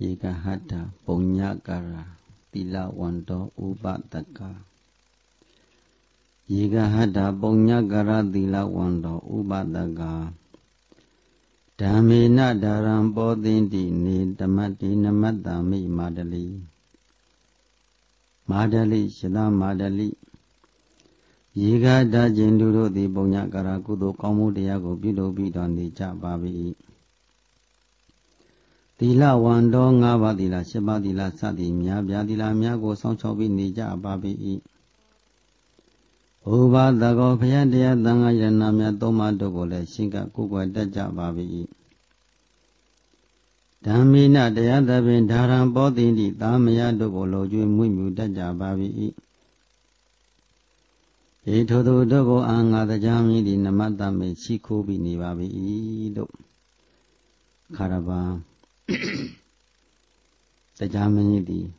Yega hata Punyakara Tila Wando Ubataka Yega hata Punyakara Tila Wando Ubataka Dhamena Dharam Bodhindi Ni Dhamati Namadami Madali Madali Shada Madali Yega hata Jinduro Di Punyakara Kudo Kamu Diyago Bido Bido Nija Babi Tila Wando Ngava Tila Sheba Tila Sadi Myabya Tila Myago Songchobi Nija Babi Uba Dago Payadya Danga Yanamya Doma Dogole Shinka Kukwa Daja Babi Dhamina Dayadabin Dharam Bodhindi Dhamaya Dogolo Ju Mumu Daja Babi Etodo Dogo Anga the Jami di Namadame Chiku Bini Babi Do Karaba The Jamini di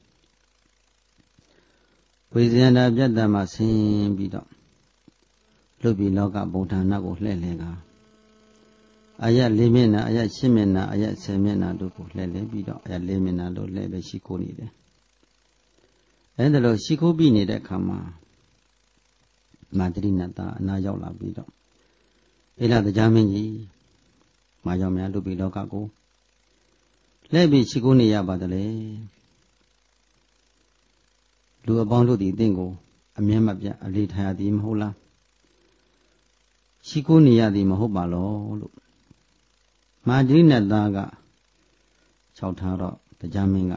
Wizenda Jadama Sim Bido Lubi Loga Botanago Lelega Ayat Limina, Ayat Shimena, Ayat Semena Duku Lele Bido, Ayat Limina do Lele Shikuni de Endelo Shiku Bini de Kama Madrina ta Nayola Bido Ila the Jamini Mayomia Lubi Logago Lebi Shikuni Yabadale Lu Abondo di Dingo, a Miamabia, a late Hadim Hola Shikuni Yadi Mahobalo Madrina Daga Chautaro, the Jaminga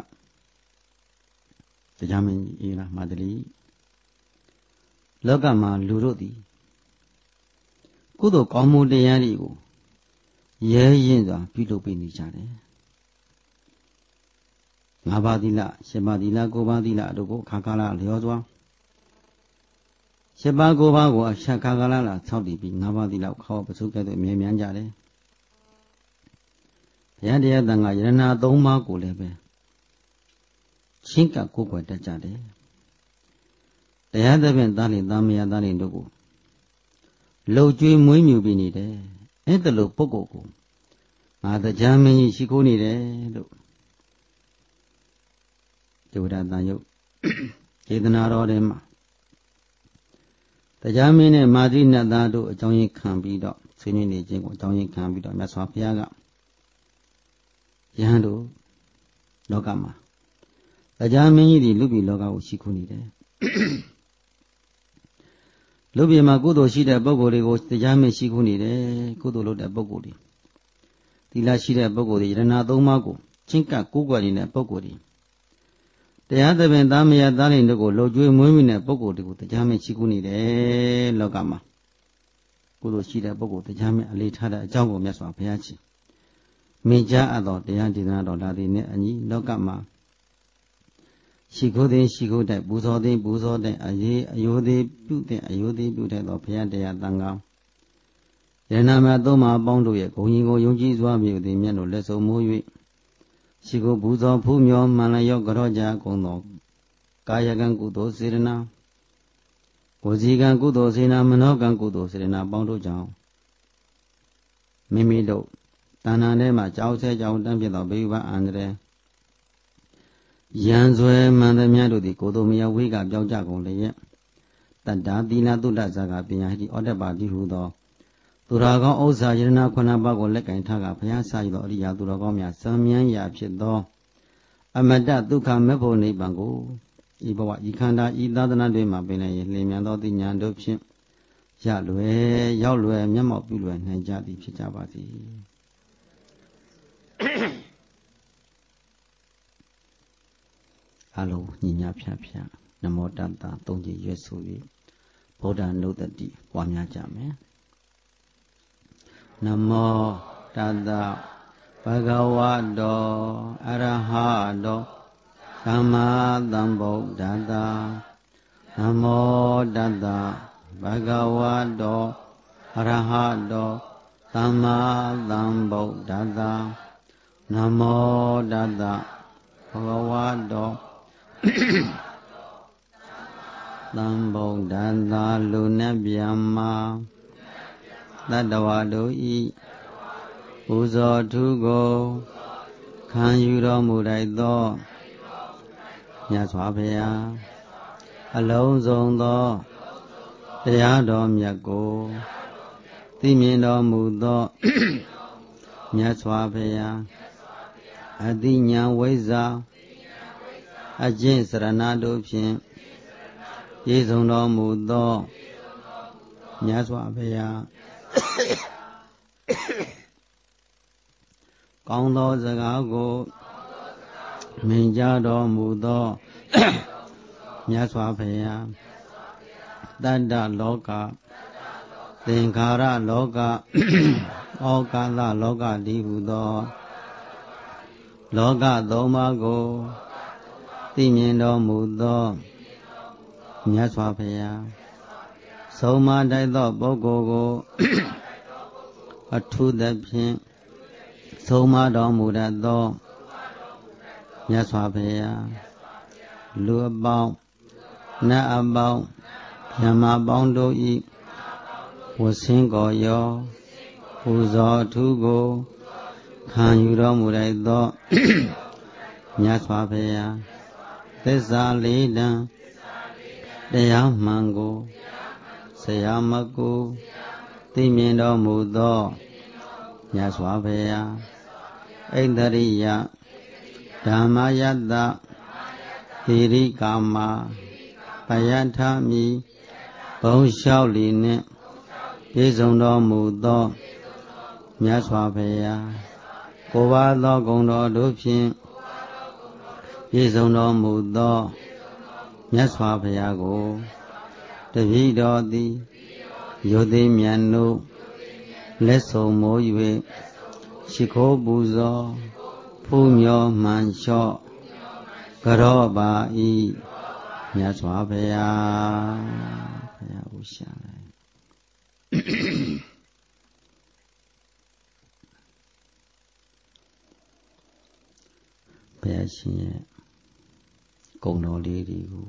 the Jamin Ira Madri Logama Lurodi Kudo Komu de Yarigo Ye Yinda Pito Pinichare Nabadila, Shebadila, Gobadila, Dogo, Kakala, Leozwa Shebagobago, Shakagala, Saudi, Nabadila, Kawapuka, the Mianjare Yadia Danga Yana Doma Gulebe Chinka Kukwa Dajade The other been Dalin Damia Dalin Dogo Low Dream Wimu Binide, Entelo Pogo the Germany Shikuni de Dayo Kedanaro Dema The Germany Madrina Dado, a Johnny Cambido, Swinging Jingo, Johnny Cambido, Maswapiaga Yando Logama The Germany di Lubi Loga Shikuni de Lubi Magudo Shida Bogori, the German Shikuni de Kudo de Bogori Tila Shida Bogori, Renado Mago, Chinka Kuga in a Bogori The other been Damia Dalin Dogo, Loju Mumina Bogori, the German Shikuni de Logama Kudo Shida Bogo, the German Alita Jango Meswa Piachi Meja Ado, the Antinado Ladine and Logama Shiko de Shiko de Buzo de Ayode Butte, Ayode Butte of Pia de Adanga Yanama Doma Bondo, Goingo Yogi Zwabi, the Miano Leso Mui Shiko Buzo Pumio, Malayo Goroja, Gono Kayagan Kudo Sirena Ozigan Kudo Sina, Manogan Kudo Sirena, Bondo Jao Mimido Tananema, Chao Se Jao Dampido, Biva Andre Yanzwe Mandamiado di Kodomia Wiga Biojago Leye Tada Dina Duda Zaga Piahdi Odebadi Hudo Durago Oza Yena Konabago Lek and Taga Piasa Yoria Duragomia Samian Yapido Amada Duka Mepo Nebango Ibawa Ikanda Idadana de Mabene Lemiando di Nyandopin Yalwe Yalwe Yamo Bilwe Najadi Pichabati Hello, Nina Pia, Namo Danta, Tongi Yesui, Boda no the D, Wanya Jame Namo Dada Bhagavado Arahado Sama Dambo Dada Namo Dada Bhagavado Arahado Sama Dambo Dada Namo Dada Bhagavado Dambo Dada Luna Biama Dadawado E Uzo Tugo ခံယူတော်မူလိုက်သောမြတ်စွာဘုရားအလုံးစုံသောတရားတော်မြတ်ကိုသိမြင်တော်မူသောမြတ်စွာဘုရားအတိညာဝိဇ္ဇာအကျင့်စရဏတို့ဖြင့်ပြည့်စုံတော်မူသောမြတ်စွာဘုရားကောင်းသောစကားကိုမိန့်ကြားတော်မူသောမြတ်စွာဘုရားတတ္တလောကသင်္ခါရလောကဩကာသလောကတည်းဟူသောလောကသုံးပါးကိုသိမြင်တော်မူသောမြတ်စွာဘုရားဆုံးမတိုက်သောပုဂ္ဂိုလ်ကိုအထူးသဖြင့်ဆုံးမတော်မူတတ်သောမြတ်စွာဘုရားလူအပေါင်းနတ်အပေါင်းမြတ်မပေါင်းတို့ဤဝဆင်းကိုရောပူဇော်အထူးကိုခံယူတော်မူလိုက်သောမြတ်စွာဘုရားသစ္စာလေးတန်တရားမှန်ကိုဆရာမကိုသိမြင်တော်မူသောမြတ်စွာဘုရားဣန္ဒရိယဓမ္မယတ္တသီရိကာမပယထမိဘုံလျှောက်လီနှင့်ပြည့်စုံတော်မူသောမြတ်စွာဘုရားကိုယ်ပါသောဂုဏ်တော်တို့ဖြင့်ပြည့်စုံတော်မူသောမြတ်စွာဘုရားကိုတပည့်တော်သည်ယုသိမြတ်တို့လက်ဆုံမိုး၍ရှိခိုးပူဇော်ဖူးမြော်မှန်လျှော့ကြောပါဤမြတ်စွာဘုရားဘုရားဥရှာလိုက်ဘုရားရှင်ရဲ့ဂုဏ်တော်လေးတွေကို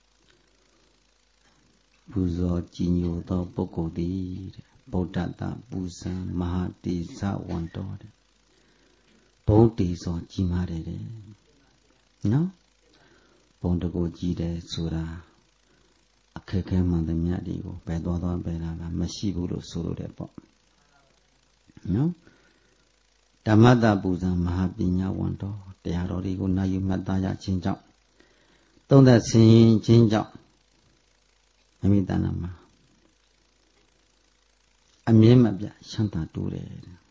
ပူဇော်ကြည်ညိုသောပုဂ္ဂိုလ်သည်ဗုဒ္ဓတပူဇံမဟာတေဇဝန္တောတဲ့ဘုံတေဇောကြီးမားတယ်တဲ့နော်ဘုံတကိုကြီးတယ်ဆိုတာအခက်ခဲမှန်သမျှတွေကိုပဲသွားပဲလာမရှိဘူးလို့ဆိုလို့တယ်ပေါ့နော်ဓမ္မတပူဇံမဟာပညာဝန္တောတရားတော်တွေကိုနာယူမှတ်သားရခြင်းကြောင့်သုံးသက်ဆင်ရင်ခြင်းကြောင့်အမိတဏ္ဍမှာအမြဲမပြချမ်းသာတိုးတယ်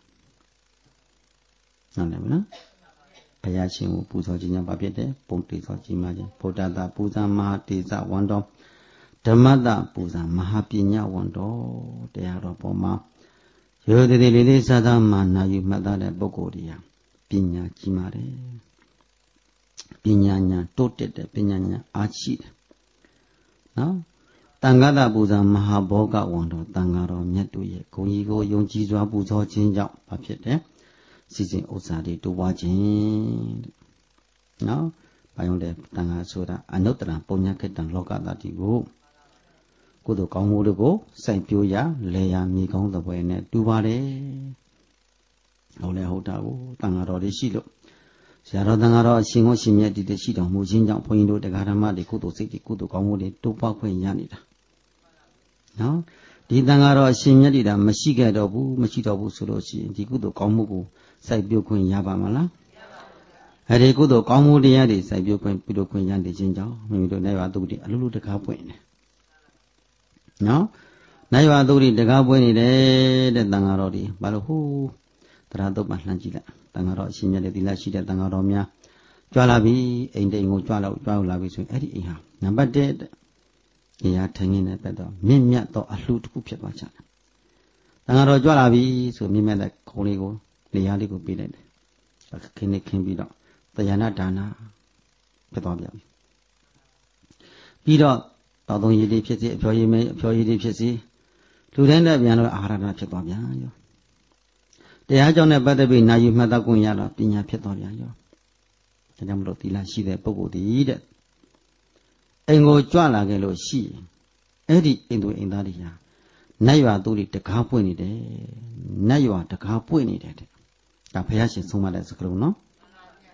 ဟုတ်တယ်မလားဘုရားရှင်ကိုပူဇော်ခြင်းကြောင့်ဘာဖြစ်တယ်ပုံတေဇောကြီးမှခြင်းဗုဒ္ဓတာပူဇံမဟာတေဇဝန္တောဓမ္မတပူဇံမဟာပညာဝန္တောတရားတော်ပေါ်မှာရိုးသေးသေးလေးလေးစားစားမှနာယူမှတ်သားတဲ့ပုဂ္ဂိုလ်တွေကပညာကြီးမားတယ်ပညာဉာဏ်တိုးတက်တယ်ပညာဉာဏ်အားရှိတယ်နော်တန်ခါးတပူဇံမဟာဘောဂဝန္တောတန်ခါတော်မြတ်တို့ရဲ့ဂုဏ်ကြီးကိုယုံကြည်စွာပူဇော်ခြင်းကြောင့်ဘာဖြစ်တယ်စီစဉ်ဥစ္စာတွေတိုးပွားခြင်းနော်ဘာကြောင့်လဲတန်ခါဆိုတာအနုတ္တရပုညခေတ္တလောကတတိကိုကုသိုလ်ကောင်းမှုတွေကိုစိုက်ပျိုးရလဲရမြေကောင်းသပွဲနဲ့တူပါတယ်ဟုတ်လဲဟုတ်တာကိုတန်ခါတော်တွေရှိလို့ဆရာတော်တန်ခါတော်အရှင်ကိုရှင်မြတ်တည်တည်ရှိတော်မူခြင်းကြောင့်ဘုန်းကြီးတို့တရားဓမ္မတွေကုသိုလ်စိတ်တွေကုသိုလ်ကောင်းမှုတွေတိုးပွားခွင့်ရနေတာနော်ဒီတန်ခါတော်အရှင်မြတ်တည်တာမရှိခဲ့တော့ဘူးဆိုလို့ရှိရင်ဒီကုသိုလ်ကောင်းမှုကိုစိုက်ပျိုးခွင့်ရပါမလားအဲဒီကုသိုလ်ကောင်းမှုတရားတွေစိုက်ပျိုးခွင့်ပြုလုပ်ခွင့်ရနေခြင်းကြောင့်မိမိတို့နိုင်ဝသုတိအလိုလိုတကားပွင့်တယ်နော်နိုင်ဝသုတိတကားပွင့်နေတယ်တဲ့တန်ခါတော်ဒီဘာလို့ဟိုးတရားတုတ်မှလှမ်းကြည့်လိုက်တန်ခါတော်အရှင်မြတ်တဲ့သီလရှိတဲ့တန်ခါတော်များကြွလာပြီအိမ်တိမ်ကိုကြွလာပြီဆိုရင်အဲ့ဒီအိမ်ဟာနံပါတ်1တဲ့အရာထိုင်နေတဲ့ဘက်တော့မြင့်မြတ်သောအလှတစ်ခုဖြစ်သွားကြတယ်တန်ခါတော်ကြွလာပြီဆိုမြင့်မြတ်တဲ့ခုံလေးကိုနေရာလေးကိုပေးလိုက်တယ်ခင်းနေခင်းပြီးတော့တရားနာဒါနာဖြစ်သွားပြန်ပြီပြီးတော့တောက်သုံးရည်တွေဖြစ်စေအဖျော်ရည်တွေဖြစ်စေလူတိုင်းနဲ့ပြန်တော့အာဟာရဖြစ်သွားပြန်ရောတရားကြောင့်နဲ့ပတ်သက်ပြီးနာယူမှတ်သားခွင့်ရတော့ပညာဖြစ်သွားပြန်ရောဒါကြောင့်မလို့သီလရှိတဲ့ပုဂ္ဂိုလ်တည်းတဲ့အိမ်ကိုကြွလာခဲ့လို့ရှိရင်အဲ့ဒီအိမ်သူအိမ်သားတွေဟာနတ်ရွာသူတွေတကားပွင့်နေတယ်နတ်ရွာတကားပွင့်နေတယ်တဲ့ဒါဘုရားရှင်ဆုံးမတဲ့စကားလုံးနော်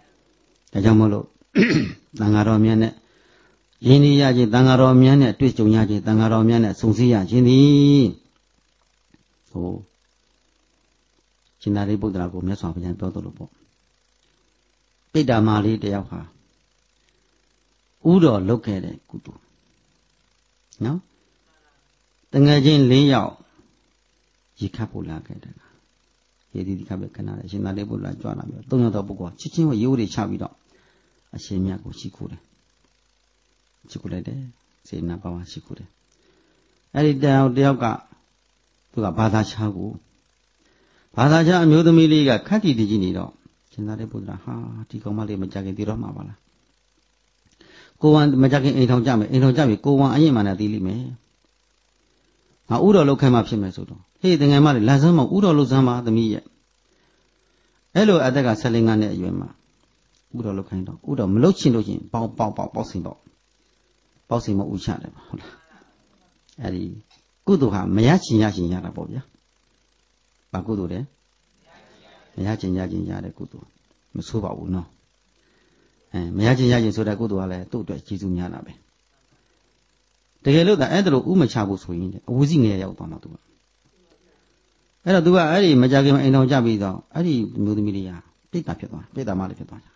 ဒါကြောင့်မို့လို့သံဃာတော်များနဲ့ယဉ်ကျေးရခြင်းသံဃာတော်များနဲ့တွေ့ကြုံရခြင်းသံဃာတော်များနဲ့ဆုံစည်းရခြင်းသည်ဟိုရှင်သာရိပုတ္တရာကိုမြတ်စွာဘုရားပြောတော်လို့ပေါ့ပိဋ္ဌာမလေးတယောက်ဟာဥတော်လုတ်ခဲ့တဲ့ကုသိုလ်နော်တငယ်ချင်း၄ယောက်ရေခတ်ဖို့လာခဲ့တယ်ရေဒီခတ်ပဲခဏလေးရှင်သာရိပုတ္တရာကြွလာပြီး၃ယောက်တော့ပုဂ္ဂိုလ်ချစ်ချင်းကိုရိုးတွေချပြီးတော့အရှင်မြတ်ကိုရှိခိုးတယ်ရှိခိုးလိုက်တယ်စေနာပါဝါရှိခိုးတယ်အဲ့ဒီတယောက်ကသူကဘာသာခြားကိုဘာသာခြားအမျိုးသမီးလေးကခက်တီတကြီးနေတော့ရှင်သာရိပုတ္တရာဟာဒီကောင်မလေးမကြခင်တည်တော့မှာပါလားကိုဝန်မကြခင်အိမ်ထောင်ကြမယ်အိမ်ထောင်ကြပြီကိုဝန်အရင်မှလည်းတည်လိမ့်မယ်ငါဥတော်လောက်ခိုင်းမှဖြစ်မယ်ဆိုတော့ဟေးတငယ်မလေးလာစမ်းမဥတော်လောက်စမ်းပါသမီးရဲ့အဲ့လိုအသက်က15နှစ်အရွယ်မှာဥတော်လောက်ခိုင်းတော့ဥတော်မလုတ်ချင်လို့ချင်းပေါက်စင်မဥချတယ်ဟုတ်လားအဲ့ဒီကုသိုလ်ဟာမရချင်ရတာပေါ့ဗျာဘာကုသိုလ်လဲမရချင်ရတဲ့ကုသိုလ်မဆိုးပါဘူးနော်မရချင်ဆိုတဲ့ကုသိုလ်ကလည်းသူ့အတွက်ကျေးဇူးများတာပဲတကယ်လို့အဲ့ဒါလိုဥမချဘူးဆိုရင်အဝူစီငယ်ရောက်သွားမှာသူကအဲ့တော့သူကအဲ့ဒီမကြခင်အိမ်တော်ကြပြီးတော့အဲ့ဒီမျိုးသမီးလေးဟာပြိတ္တာဖြစ်သွားပြိတ္တာမလေးဖြစ်သွား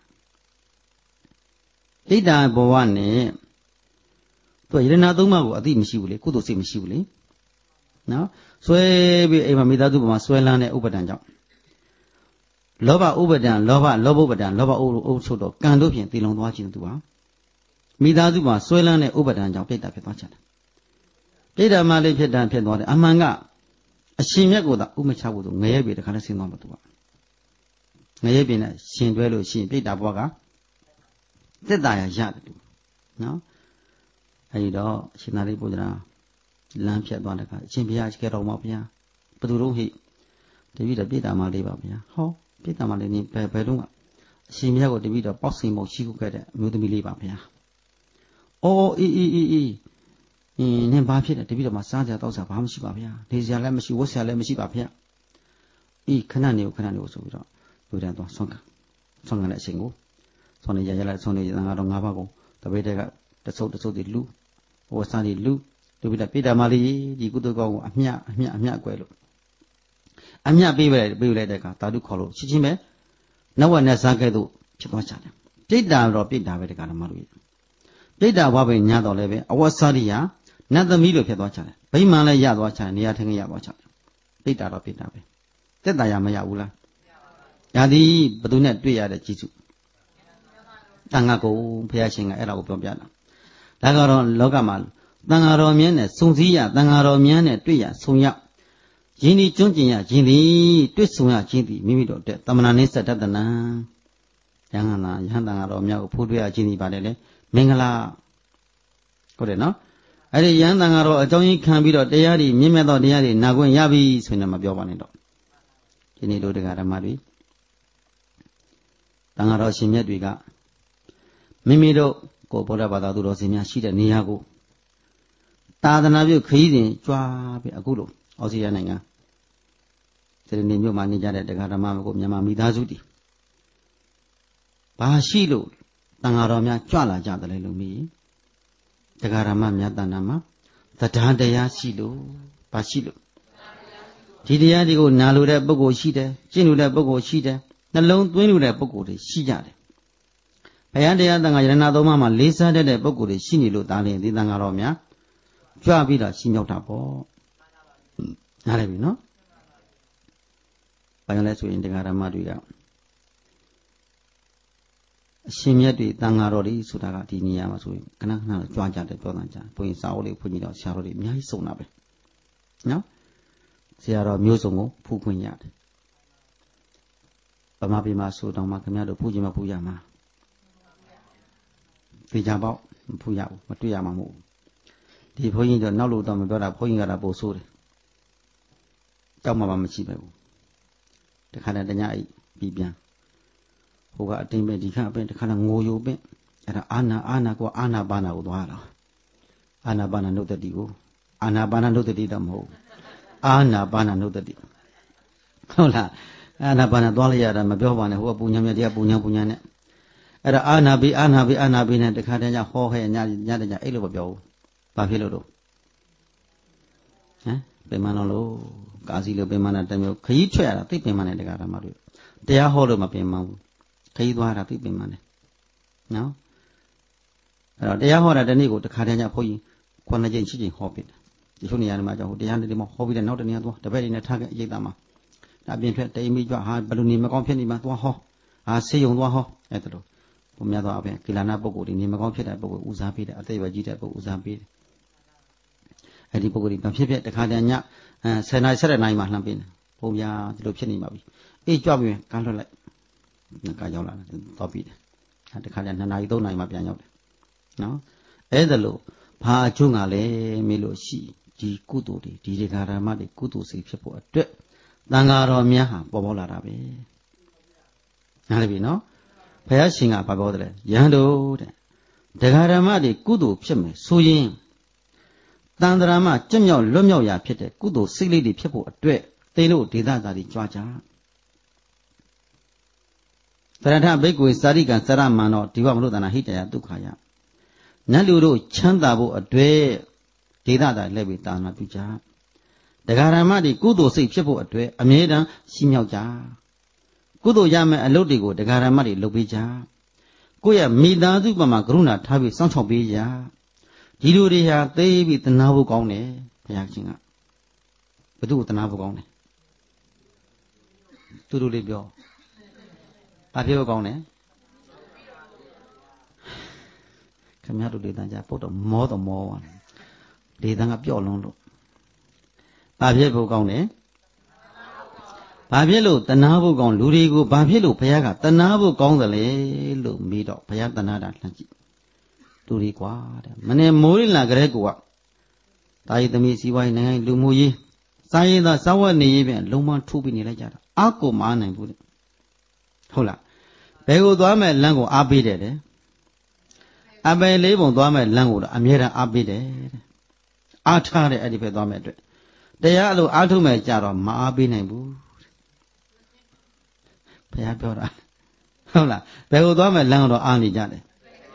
ပြိတ္တာဘဝနဲ့သူကယရဏသုံးပါးကိုအသိမရှိဘူးလေကုသိုလ်စိတ်မရှိဘူးလေနော်ဆွဲပြီးအိမ်မှာမိသားစုပေါ်မှာဆွဲလန်းတဲ့ဥပဒံကြောင့်လောဘဥပဒံလောဘဥပချုပ်တော့ကံတို့ဖြင့်တည်လုံသွားခြင်းသူဟာမိသားစုမှာဆွဲလန်းတဲ့ဥပဒံကြောင့်ပြိတ္တာဖြစ်သွားချင်တယ်ပြိတ္တာမလေးဖြစ်သွားတယ်အမှန်ကအရှင်မြတ်ကိုသာဥမချဖို့ဆိုငရဲပြေတခါနဲ့ဆင်းသွားမှာသူကငရဲပြေနဲ့ရှင်တွဲလို့ရှိရင်ပြိတ္တာဘဝကသက်သာရရတယ်သူနော်အဲဒီတော့ရှင်သာရိပုတ္တရာလမ်းဖြတ်သွားတဲ့အခါအရှင်ဘုရားရှိခဲ့တော်မှာဘုရားဘယ်သူတို့ဟိတပည့်တော်ပြိတ္တာမလေးပါဘုရားဟောပြိတ္တာမလေးနည်းဘယ်တော့ကအရှင်ဘုရားကိုတပည့်တော်ပေါက်စင်မို့ရှိခုခဲ့တဲ့အမျိုးသမီးလေးပါဘုရားအော်အေးနင်ဘာဖြစ်လဲတပည့်တော်မှာစားကြတောက်စားဘာမှမရှိပါဗျာနေစရာလည်းမရှိဝတ်စရာလည်းမရှိပါဗျာခဏနေဆိုပြီးတော့လူတန်းသွားဆွမ်းခံတဲ့အချိန်ကိုဆွမ်းနေရလိုက်ဆွမ်းနေငါတော့၅ပါးကိုတပည့်တွေကတဆုပ်တွေလူဝတ်စားတွေလူတပည့်တော်ပြိတ္တာမလေးဒီကုသိုလ်ကောင်းကိုအမျှကွယ်လို့အမျှပေးလိုက်တဲ့အခါဓာတုခေါ်လို့ချင်းချင်းပဲနဝနဲ့စားခဲ့သို့ဖြစ်သွားကြတယ်ပြိတ္တာတော့ပြိတ္တာပဲတက္ကရာမတို့ပြိတ္တာဘဝပဲညာတော်လည်းပဲအဝတ်စားရိယာနတ်သမီးလိုဖြစ်သွားကြတယ်ဗိမာန်လည်းရသွားကြတယ်နေရာထိုင်ရသွားကြတယ်ပြိတ္တာတော့ပြိတ္တာပဲသက်သာရမရဘူးလားညာသည်ဘသူနဲ့တွေ့ရတဲ့ကျေးဇူးတန်ခါကိုဘုရားရှင်ကအဲ့ဒါကိုပြောပြတာဒါကတော့လောကမှာတန်ခါတော်မြတ်နဲ့စုံစည်းရတန်ခါတော်မြတ်နဲ့တွေ့ရဆုံရယင်းဒီကျွန့်ကျင်ရခြင်းသည်တွေ့ဆုံရခြင်းသည်မိမိတို့အတွက်တမနာနိစ္စတတနံယဟန်တန်ခါတော်မြတ်ကိုဖိုးတွေ့ရခြင်းသည်ပါတယ်လေမင်္ဂလာဟုတ်တယ်နော်အဲ့ဒီယဟန်တန်ခါတော်အကြောင်းကြီးခံပြီးတော့တရားတွေမြင့်မြတ်သောတရားတွေနာခွင့်ရပြီဆိုရင်မပြောပါနဲ့တော့ဒီနေ့တို့တရားဓမ္မတွေတန်ခါတော်ရှင်မြတ်တွေကမိမိတို့ကိုဗုဒ္ဓဘာသာသူတော်စင်များရှိတဲ့နေရာကိုသာသနာပြုခရီးစဉ်ကြွားပြီးအခုလိုဩစတြေးလျနိုင်ငံဒီနေ့မြို့မှာနေကြတဲ့တရားဓမ္မကိုမြန်မာမိသားစုတွေဘာရှိလို့တန်ခါတော်များကြွလာကြတယ်လဲလို့မြည်တရားဓမ္မများတဏ္ဍာမှာတရားတရားရှိလို့ဘာရှိလို့ဒီတရားတွေကိုနာလိုတဲ့ပုဂ္ဂိုလ်ရှိတယ်ကျင့်လို့တဲ့ပုဂ္ဂိုလ်ရှိတယ်နှလုံးသွင်းလို့တဲ့ပုဂ္ဂိုလ်တွေရှိကြတယ်ဘုရားတရားသံဃာယရဏသုံးပါးမှာလေးစားတဲ့ပုဂ္ဂိုလ်တွေရှိနေလို့ဒါလည်းဒီသံဃာတော်များကြွပြီးတော့ရှင်းရောက်တာပေါ့နားလည်ပြီနော်ဘာကြောင့်လဲဆိုရင်တရားဓမ္မတွေကအရှင်မြတ်တွေတန်ဃာတော်တွေဆိုတာကဒီနေရာမှာဆိုရင်ခဏကြွားကြတယ်ပြောတာကြာဘုရင်စာအုပ်လေးဖွင့်ကြည့်တော့ဆရာတော်တွေအများကြီးစုံတာပဲနော်ဆရာတော်မျိုးစုံကိုဖူးခွင့်ရတယ်ဗမာပြည်မှာဆိုတောင်မှခင်ဗျားတို့ဖူးခြင်းမဖူးရမှာသိကြပေါ့မဖူးရဘူးမတွေ့ရမှာမဟုတ်ဘူးဒီဘုန်းကြီးတို့နောက်လို့တော့မပြောတာဘုန်းကြီးကတော့ပို့ဆိုးတယ်ကြောက်မှမရှိပဲဘူးတခါတည်းတညအိပ်ပြီးပြန်ဟိုကအတိမ်ပဲဒီခါပဲတခါတည်းငိုယိုပဲအဲ့ဒါအာနာကိုအာနာပါနာကိုသွားတော့အာနာပါနာနုတ္တိကိုအာနာပါနာနုတ္တိတော့မဟုတ်အာနာပါနာနုတ္တိဟုတ်လားအာနာပါနာသွားလိုက်ရတာမပြောပါနဲ့ဟိုကပူညာမြတ်တရားပူညာနဲ့အဲ့ဒါအာနာပိနဲ့တခါတည်းညဟောဟဲ့ညတဲ့ညအဲ့လိုမပြောဘူးဘာဖြစ်လို့ဟမ်ပင်မနာလို့ကာစီလို့ပင်မနာတစ်မျိုးခရီးထွက်ရတာသိပင်မနဲ့တရားဓမ္မတွေတရားဟောလို့မပင်မဘူးခရီးသွားတာသိပင်မနဲ့နော်အဲ့တော့တရားဟောတာတနေ့ကိုတခါတည်းညဘုန်းကြီး9 ကြိမ်10 ကြိမ်ဟောပြတယ်ဒီလိုနေရာတွေမှာကြောင့်ဟိုတရားတွေမှာဟောပြီးတဲ့နောက်တနေ့သွားတပည့်တွေနဲ့ထားခဲ့အရေးသားမှာအပြင်ထွက်တိမ်မိကြဟာဘယ်လိုနေမကောင်းဖြစ်နေမှာသွားဟောဆေးရုံသွားဟောအဲ့ဒါလို့ဘုများသွားအပြင်ကိလနာပုဂ္ဂိုလ်တွေနေမကောင်းဖြစ်တဲ့ပုဂ္ဂိုလ်ဦးစားပေးတယ်အသေးပဲကြီးတဲ့ပုဂ္ဂိုလ်ဦးစားပေးတယ်အဲ့ဒီပုဂ္ဂိုလ်တွေမဖြစ်တခါတည်းည10 နာရီ17 နာရီမှလှမ်းပေးတယ်ဘုရားဒီလိုဖြစ်နေပါပြီအေးကြွပြီးကန်းလွတ်လိုက်ကရောက်လာတယ်သွားပြီးတယ်တခါတည်း2 နာရီ3 နာရီမှပြန်ရောက်တယ်နော်အဲ့ဒါလို့ဘာအကျိုးငါလဲမေးလို့ရှိဒီကုသိုလ်တွေဒီဒကာဓမ္မတွေကုသိုလ်စိတ်ဖြစ်ဖို့အတွက်တန်ဃာတော်များဟာပေါ်ပေါက်လာတာပဲနားလည်ပြီနော်ဘုရားရှင်ကဘာပြောတယ်လဲယဟန်တို့တဲ့ဒကာဓမ္မတွေကုသိုလ်ဖြစ်မယ်ဆိုရင်တန်ត្រာမကြက်မြောက်လွတ်မြောက်ရာဖြစ်တဲ့ကုသိုလ်စိတ်လေးတွေဖြစ်ဖို့အတွက်သိလို့ဒေသသာတွေကြွားကြသရထဘိက္ခွေစာရိကံစရမန်တော်ဒီဝမလို့တနာဟိတယဒုက္ခယနတ်လူတို့ချမ်းသာဖို့အတွက်ဒေသသာလက်ပြီးတာနာပြုကြဒကာဓမ္မတွေကုသိုလ်စိတ်ဖြစ်ဖို့အတွက်အမြဲတမ်းရှိမြောက်ကြကုသိုလ်ရမယ်အလုပ်တွေကိုဒကာဓမ္မတွေလုပ်ပေးကြကိုယ့်ရဲ့မိသားစုပေါ်မှာကရုဏာထားပြီးစောင့်ရှောက်ပေးကြဒီလူတွေဟာသိပြီးတနာဖို့ကောင်းတယ်ဘုရားရှင်ကဘယ်သူ့ကိုတနာဖို့ကောင်းတယ်သူတို့လေးပြောဘာဖြစ်ဖို့ကောင်းတယ်ခင်ဗျားတို့ဒေသကြပုတ်တော့မောတော့မောပါဒေသကပြော့လွန်းလို့ဘာဖြစ်ဖို့ကောင်းတယ်ဘာဖြစ်လို့တနာဖို့ကောင်းလူတွေကိုဘာဖြစ်လို့ဘုရားကတနာဖို့ကောင်းသလဲလို့မေးတော့ဘုရားတနာတာလှမ်းကြည့်လူတွေကွာတဲ့မနေ့မိုးရလာကြတဲ့ကိုကတာယသမီးစီဝိုင်းနိုင်ငံလူမှုရေးစာရေးသားစာဝတ်နေရေးပြန်လုံးဝထိုးပြီးနေလိုက်ကြတာအကိုမအားနိုင်ဘူးတဲ့ဟုတ်လားဘယ်ကိုသွားမဲ့လမ်းကိုအားပေးတယ်တဲ့အပယ်လေးပုံသွားမဲ့လမ်းကိုတော့အမြဲတမ်းအားပေးတယ်တဲ့အားထားတဲ့အဲ့ဒီပဲသွားမဲ့အတွက်တရားအလိုအားထုတ်မဲ့ကြတော့မအားပေးနိုင်ဘူးဘုရားပြောတာဟုတ်လားဘယ်ကိုသွားမဲ့လမ်းတော့အားနေကြတယ်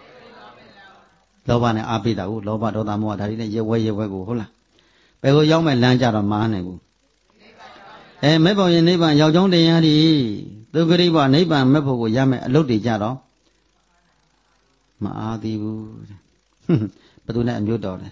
လောဘနဲ့အားပေးတာကိုလောဘဒေါသမောဟဒါတွေနဲ့ရဲဝဲကိုဟုတ်လားဘယ်ကိုရောက်မဲ့လမ်းကြတော့မအားနိုင်ဘူးမဲ့ပေါ်ရင်နိဗ္ဗာန်ရောက်ကြောင်းတရားတွေသူဂရိဘနိဗ္ဗာန်မဲ့ဖို့ကိုရမဲ့အလုပ်တွေကြတော့မအားသေးဘူးဘယ်သူနဲ့အမျိုးတော်လဲ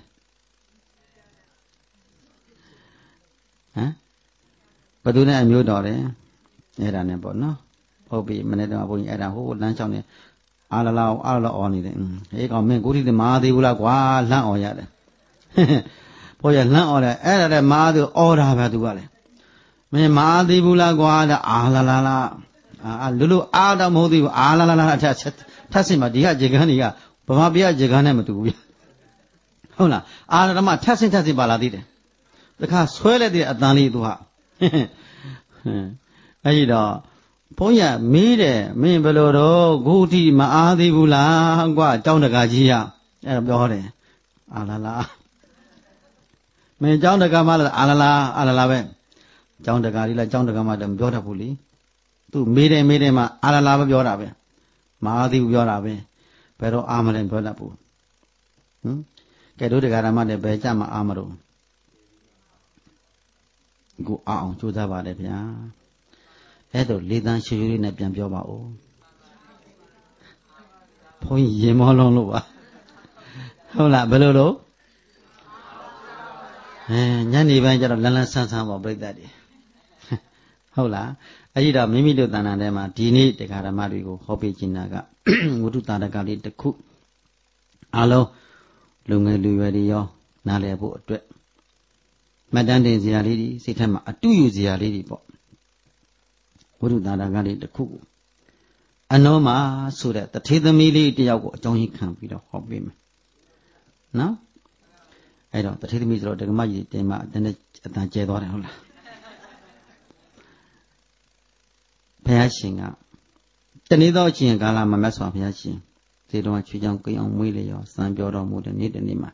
ဘယ်သူနဲ့အမျိုးတော်တယ်အဲ့ဒါနဲ့ပေါ့နော်ဟုတ်ပြီမနေ့တော့ဘုန်းကြီးအဲ့ဒါဟိုလမ်းချောင်းနေအားလလာအော်နေတယ်ဟေးကောင်မင်းကိုတိတမအားသေးဘူးလားကွာလှမ်းအော်ရတယ်ဘုရားလှမ်းအော်တယ်အဲ့ဒါလည်းမအားသေးအော်တာပဲသူကလည်းမင်းမအားသေးဘူးလားကွာတဲ့အားလလာလူအားတော့မဟုတ်သေးဘူးအားလလာထပ်စင်မှာဒီကရေကန်းတွေကဗမာပြည်ကရေကန်းနဲ့မတူဘူးဟုတ်လားအာဓမ္မထပ်စင်ပါလာသေးတယ်တခါဆွဲလိုက်တဲ့အတန်လေးသူဟာအဲ့ဒီတော့ဘုန်းကြီးမေးတယ်မင်းဘယ်လိုတော့ဂုတိမအားသေးဘူးလားကွာเจ้าတကာကြီးရအဲ့တော့ပြောတယ်အာလာလာမင်းเจ้าတကာမလားအာလာလာပဲเจ้าတကာကြီးလားเจ้าတကာမတော့မပြောတတ်ဘူးလေသူမေးတယ်မှအာလာပဲပြောတာပဲမအားသေးဘူးပြောတာပဲဘယ်တော့အာမလဲပြောတတ်ဘူးကဲတို့တကာဓမ္မနဲ့ဘယ်ကြမှာအာမလို့ကိုအောင်ကြိုးစားပါတယ်ဗျာအဲ့တော့လေးတန်းရှည်လေးနဲ့ပြန်ပြောပါဦးဘုန်းကြီးရင်မောလုံးလို့ပါဟုတ်လားဘယ်လိုလို့ညနေပိုင်းကျတော့လန်းဆန်းပါပြိတ္တတွေဟုတ်လားအဲ့ဒီတော့မိမိတို့တဏ္ဍာထဲမှာဒီနေ့တရားဓမ္မတွေကိုဟောပေးခြင်းကဝိတုတာရကလေးတစ်ခုအလုံးလူငယ်လူရွယ်တွေရောနားလည်ဖို့အတွက်မှတ်တမ်းတင်စရာလေးတွေစိတ်ထဲမှာအတူယူစရာလေးတွေပေါ့ဝိတုတာရကလေးတစ်ခုအနောမှာဆိုတဲ့တထေသမီးလေးတယောက်ကိုအကြောင်းရင်းခံပြီးတော့ဟောပေးမယ်နော်အဲ့တော့တထေသမီးဆိုတော့ဒကမကြီးတင်မှာအတန်ကျဲသွားတယ်ဟုတ်လားဘုရားရှင်ကတနေ့သောအချိန်ကာလမှာမြတ်စွာဘုရားရှင်သေတော်ချွေချောင်းကိအောင်မွေးလျော်စံပြောတော်မူတဲ့နေ့တနေ့မှာ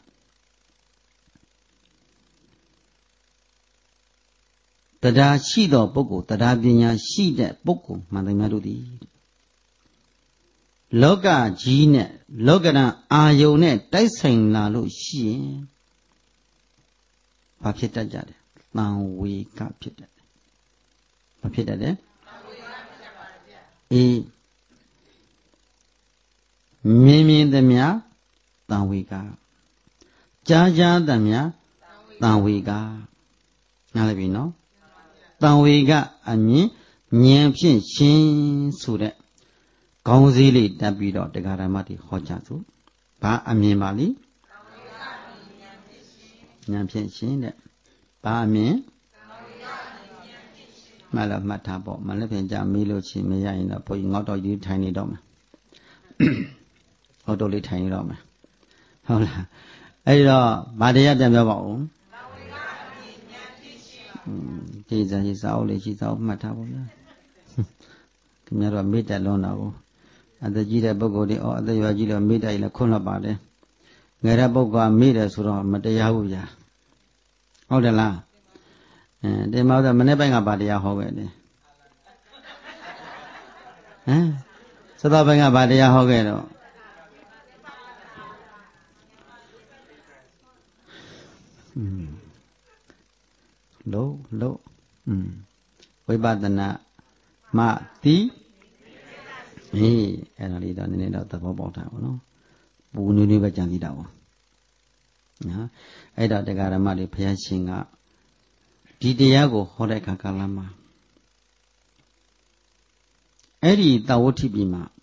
တရားရှိသောပုဂ္ဂိုလ်တရားပညာရှိတဲ့ပုဂ္ဂိုလ်မှန်တယ်များတို့သည်လောကကြီးနဲ့လောကရန်အာယုန်နဲ့တိုက်ဆိုင်လာလို့ရှိရင်ဘာဖြစ်တတ်ကြတယ်တန်ဝေကဖြစ်တတ်တယ်ဘာဖြစ်တတ်တယ်အေးမြင်သမျှတန်ဝေကကြားသမျှတန်ဝေကနားလည်ပြီနော်တန်ဝေကအမြင်ဉာဏ်ဖြင့်ရှင်းဆိုတဲ့ခေါင်းစည်းလေးတက်ပြီးတော့တရားဓမ္မတွေဟောကြစို့ဘာအမြင်ပါလိဉာဏ်ဖြင့်ရှင်းတဲ့ဘာအမြင်မှတ်လို့မှတ်ထားပေါ့မလည်းပြန်ကြမေးလို့ချင်းမရရင်တော့ဘုန်းကြီးငေါ့တော့ယူထိုင်နေတော့မယ်ငေါ့တော့လေးထိုင်နေတော့မယ်ဟုတ်လားအဲ့ဒီတော့ဗာတရားပြန်ပြောပါဦးဒီဇာရှိစာအုပ်လေးရှိစာအုပ်မှတ်ထားပါဗျာခင်ဗျားတို့မေတ္တာလွန်တာကိုအသက်ကြီးတဲ့ပုဂ္ဂိုလ်တွေအသက်ရွယ်ကြီးလို့မေတ္တာကြီးလည်းခွန်းလွှတ်ပါလေငယ်တဲ့ပုဂ္ဂိုလ်ကမေ့တယ်ဆိုတော့မတရားဘူးဗျာဟုတ်တယ်လားဒီမှာတော့မနေ့ပိုင်းကဗာတရားဟောခဲ့တယ်စသောပိုင်းကဗာတရားဟောခဲ့တော့လို့ဝိပဿနာမတိအဲ့ဒါလေးတော့နည်းနည်းတော့သဘောပေါက်တာပေါ့နော်ပူနွေးနွေးပဲကြံသေးတာပေါ့နော်အဲ့တော့တရားဓမ္မတွေဘုရားရှင်ကဒီတရားကိုဟောတဲ့အခါကာလမှာအဲ့ဒီတာဝဋ္ဌိပြည်မှာ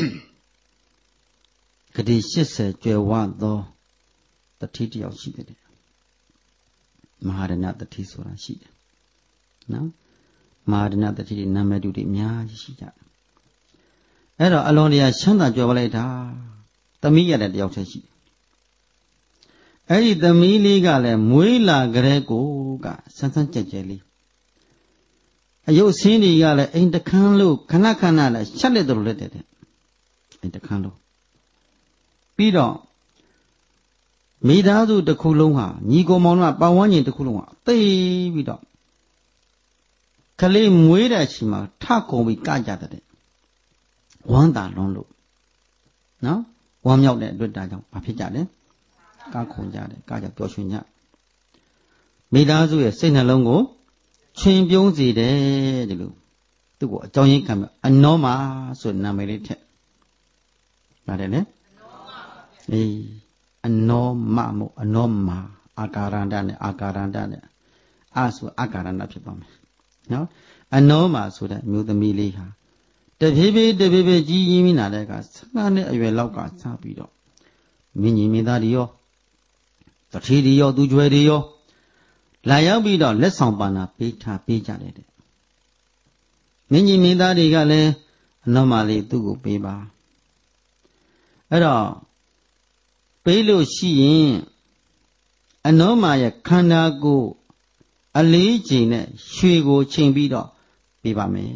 ဂတိ80ကျွယ်ဝသောတတိတယောက်ရှိတယ်မဟာရဏတတိဆိုတာရှိတယ်နော်မဟာရဏတတိတွေနာမည်တူတွေအများကြီးရှိကြတယ်အဲ့တော့အလွန်တရာချမ်းသာကြွယ်ဝလိုက်တာသမီးရတဲ့တယောက်တည်းရှိတယ်အဲ့ဒီသမီးလေးကလည်းမွေးလာကြတဲ့ကိုကဆန်းဆန်းကြက်ကြဲလေးအယုတ်ဆင်းတွေကလည်းအိမ်တခန်းလို့ခဏခဏလည်းရှက်လက်တယ်လို့လက်တဲ့အိမ်တခန်းလို့ပြီးတော့မိသားစုတစ်ခုလုံးဟာညီကိုမောင်တို့ကပတ်ဝန်းကျင်တစ်ခုလုံးဟာသိပြီးတော့ကလေးမွေးတဲ့အချိန်မှာထကုန်ပြီးကကြတဲ့ဝမ်းသာလွန်းလို့နော်ဝမ်းမြောက်တဲ့အတွက်ဒါကြောင့်ဘာဖြစ်ကြလဲကခုန်ကြတယ်ကကြပျော်ရွှင်ကြမိသားစုရဲ့စိတ်နှလုံးကိုချွင်ပြုံးစေတယ်ဒီလိုသူ့ကိုအကြောင်းရင်းခံပြီးအနောမာဆိုနာမည်လေးထက်ပါတယ်လေအေးအနောမမို့အနောမာအာကာရန္တနဲ့အာကာရန္တနဲ့အဆိုအာကာရန္တဖြစ်ပါမယ်နော်အနောမာဆိုတဲ့မျိုးသမီးလေးဟာတဖြည်းဖြည်းကြီးရင်းမိလာတဲ့အခါ15နှစ်အရွယ်လောက်ကစပြီးတော့မင်းကြီးမင်းသားတွေရောတတိတွေရောသူကျွဲတွေရောလာရောက်ပြီးတော့လက်ဆောင်ပန္နာပေးထားပေးကြတယ်တဲ့မင်းကြီးမင်းသားတွေကလည်းအနောမာလေးသူ့ကိုပေးပါအဲ့တော့ပေးလို့ရှိရင်အနောမာရဲ့ခန္ဓာကိုယ်အလေးချိန်နဲ့ရွှေကိုချိန်ပြီးတော့ပေးပါမယ်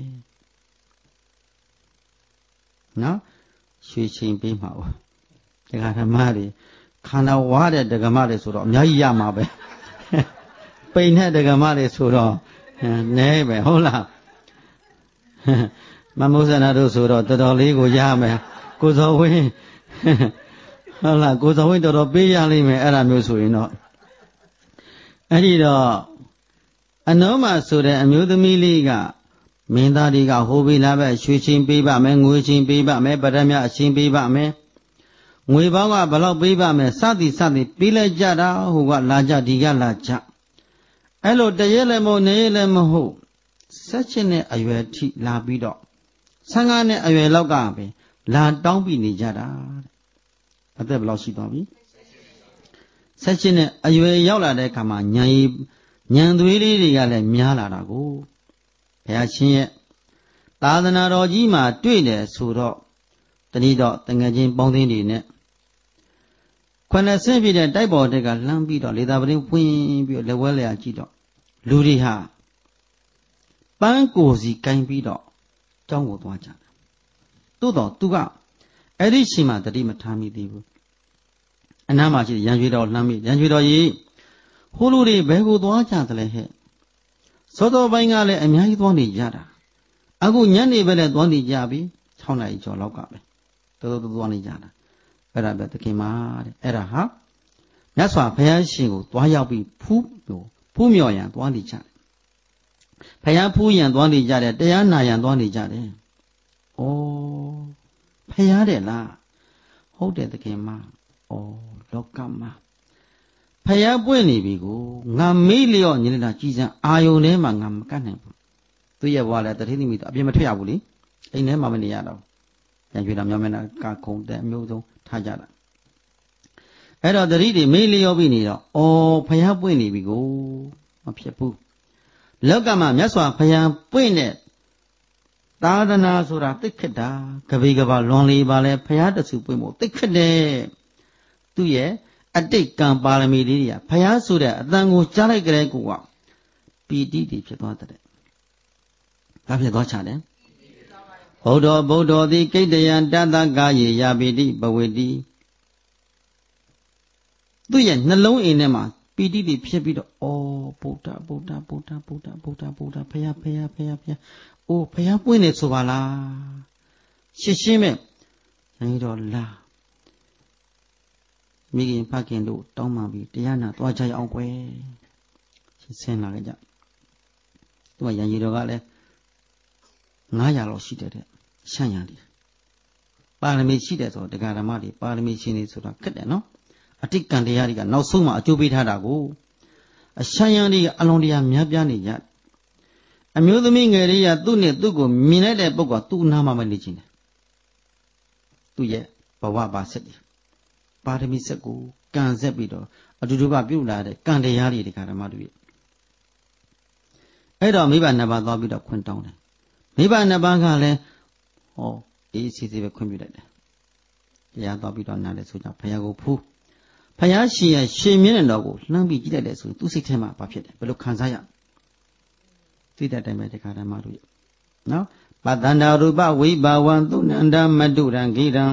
နော်ရွှေချိန်ပေးမှာ哦တရားဓမ္မတွေခန္ဓာဝါတဲ့ဒဂမတွေဆိုတော့အများကြီးရမှာပဲပိန်တဲ့ဒဂမတွေဆိုတော့နဲပဲဟုတ်လားမမုဇ္ဇနာတို့ဆိုတော့တော်တော်လေးကိုရမယ်ကိုဇော်ဝင်းဟုတ်လားကိုဇော်ဝင်းတော်တော်ပေးရလိမ့်မယ်အဲ့ဒါမျိုးဆိုရင်တော့အဲ့ဒီတော့အနောမဆိုတဲ့အမျိုးသမီးလေးကမင်းသားတွေကဟိုဘီလာပဲရွှေချင်းပေးပါမယ်ငွေချင်းပေးပါမယ်ပရမအချင်းပေးပါမယ်ငွေပေါင်းကဘယ်လောက်ပေးပါမယ်စသည်ပေးလိုက်ကြတာဟိုကလာကြဒီကလာကြအဲ့လိုတရက်လည်းမဟုတ်နေ့ရက်လည်းမဟုတ်16နှစ်အရွယ်ထိလာပြီးတော့15နှစ်အရွယ်လောက်ကပဲလာတောင်းပြီးနေကြတာအသက်ဘယ်လောက်ရှိသွားပြီ16နှစ်အရွယ်ရောက်လာတဲ့အခါမှာဉာဏ်သွေးလေးတွေကလည်းများလာတာကိုဘုရားရှင်ရဲ့သာသနာတော်ကြီးမှာတွေ့တယ်ဆိုတော့တနည်းတော့တငယ်ချင်းပေါင်းသင်းတွေနဲ့90ပြည့်တဲ့တိုက်ပေါ်တက်ကလှမ်းပြီးတော့လေသာပရင်းဖွင့်ပြီးတော့လက်ဝဲလျာကြည့်တော့လူတွေဟာပန်းကိုစီကိုင်းပြီးတော့ကျောင်းကိုသွားကြတယ်သို့တော့သူကအဲ့ဒီချိန်မှာတတိမထားမိသေးဘူးအနားမှာရှိရန်ရွှေတော်လှမ်းပြီးရန်ရွှေတော်ကြီးဟိုလူတွေဘယ်ကိုသွားကြသလဲဟဲ့စောတော်ပိုင်းကလည်းအများကြီးသွားနေကြတာအခုညနေပဲလည်းသွားနေကြပြီ6 နာရီကျော်လောက်ကပဲသွားနေကြတာအဲ့ဒါပဲသခင်မာတဲ့အဲ့ဒါဟာမြတ်စွာဘုရားရှင်ကိုသွားရောက်ပြီးဖူးမြော်ရန်သွားနေကြတယ်ဘုရားဖူးရန်သွားနေကြတယ်တရားနာရန်သွားနေကြတယ်ဩဘုရားတဲ့လားဟုတ်တယ်သခင်မာဩလောကမှာဖျားပွင့်နေပြီကိုငါမေ့လျော့ညီလာကြည်စံအာယုန်ထဲမှာငါမကတ်နိုင်ဘူးသူရဲ့ဘဝလည်းတတိသမီးအပြင်မထွက်ရဘူးလေအိမ်ထဲမှာမနေရတော့ပြန်ကြွေတာမြောင်းမျက်နှာကခုံတဲ့အမျိုးဆုံးထားကြတာအဲ့တော့တတိတွေမေ့လျော့ပြီးနေတော့ဖျားပွင့်နေပြီကိုမဖြစ်ဘူးလောကမှာမြတ်စွာဘုရားပွင့်တဲ့သာသနာဆိုတာသိခက်တာကပိကဘာလွန်လေပါလဲဘုရားတဆူပွင့်ဖို့သိခက်တယ်သူရဲ့အတိတ်ကံပါရမီလေးတွေကဘုရားဆိုတဲ့အတန်ကိုကြားလိုက်ကြတဲ့ကိုကပီတိတွေဖြစ်သွားတဲ့။ဘာဖြစ်သွားချလဲ။ဗုဒ္ဓသည်ကိတ္တယံတတကာယေယာပိတိပဝေတိသူရဲ့နှလုံးအိမ်ထဲမှာပီတိတွေဖြစ်ပြီးတော့ဗုဒ္ဓဘုရားဘုရားအိုးဘုရားပွင့်နေဆိုပါလားရှင်းရှင်းမဲ့အဲဒီတော့လာမိခင်ဖခင်တို့တောင်းပန်ပြီးတရားနာသွားကြရအောင်ကွယ်ဆင်းလာကြသူကရန်ကြီးတော်ကလည်း900လောက်ရှိတဲ့ရှမ်းရံတယ်ပါရမီရှိတဲ့ဆိုတရားဓမ္မတွေပါရမီရှင်တွေဆိုတာခက်တယ်နော်အတိတ်ကံတရားတွေကနောက်ဆုံးမှအကျိုးပေးထားတာကိုအရှမ်းရံတွေအလွန်တရာများပြားနေကြအမျိုးသမီးငယ်လေးကသူ့နဲ့သူ့ကိုမြင်လိုက်တဲ့ပုဂ္ဂိုလ်ကသူ့နားမှာမနေချင်တယ်သူ့ရဲ့ဘဝပါဆက်တယ်ပါရမီဆက်ကိုကံဆက်ပြီးတော့အတူတူကပြုလာတဲ့ကံတရားတွေတရားဓမ္မတွေအဲ့တော့မိဘနှစ်ပါးသွားပြီးတော့ခွင့်တောင်းတယ်မိဘနှစ်ပါးကလည်းအေးစီစီပဲခွင့်ပြုလိုက်တယ်တရားသွားပြီးတော့နားလဲဆိုကြဘုရားကိုဖူးဘုရားရှင်ရဲ့ရှင်မြင့်တဲ့တော်ကိုလှမ်းပြီးကြည့်လိုက်တယ်ဆိုရင်သူ့စိတ်ထဲမှာဘာဖြစ်တယ်ဘယ်လိုခံစားရသိတဲ့တိုင်ပဲတရားဓမ္မတို့နော်ပတ္တန္တရူပဝိဘာဝံသုဏန္ဒမတုရံဂိရံ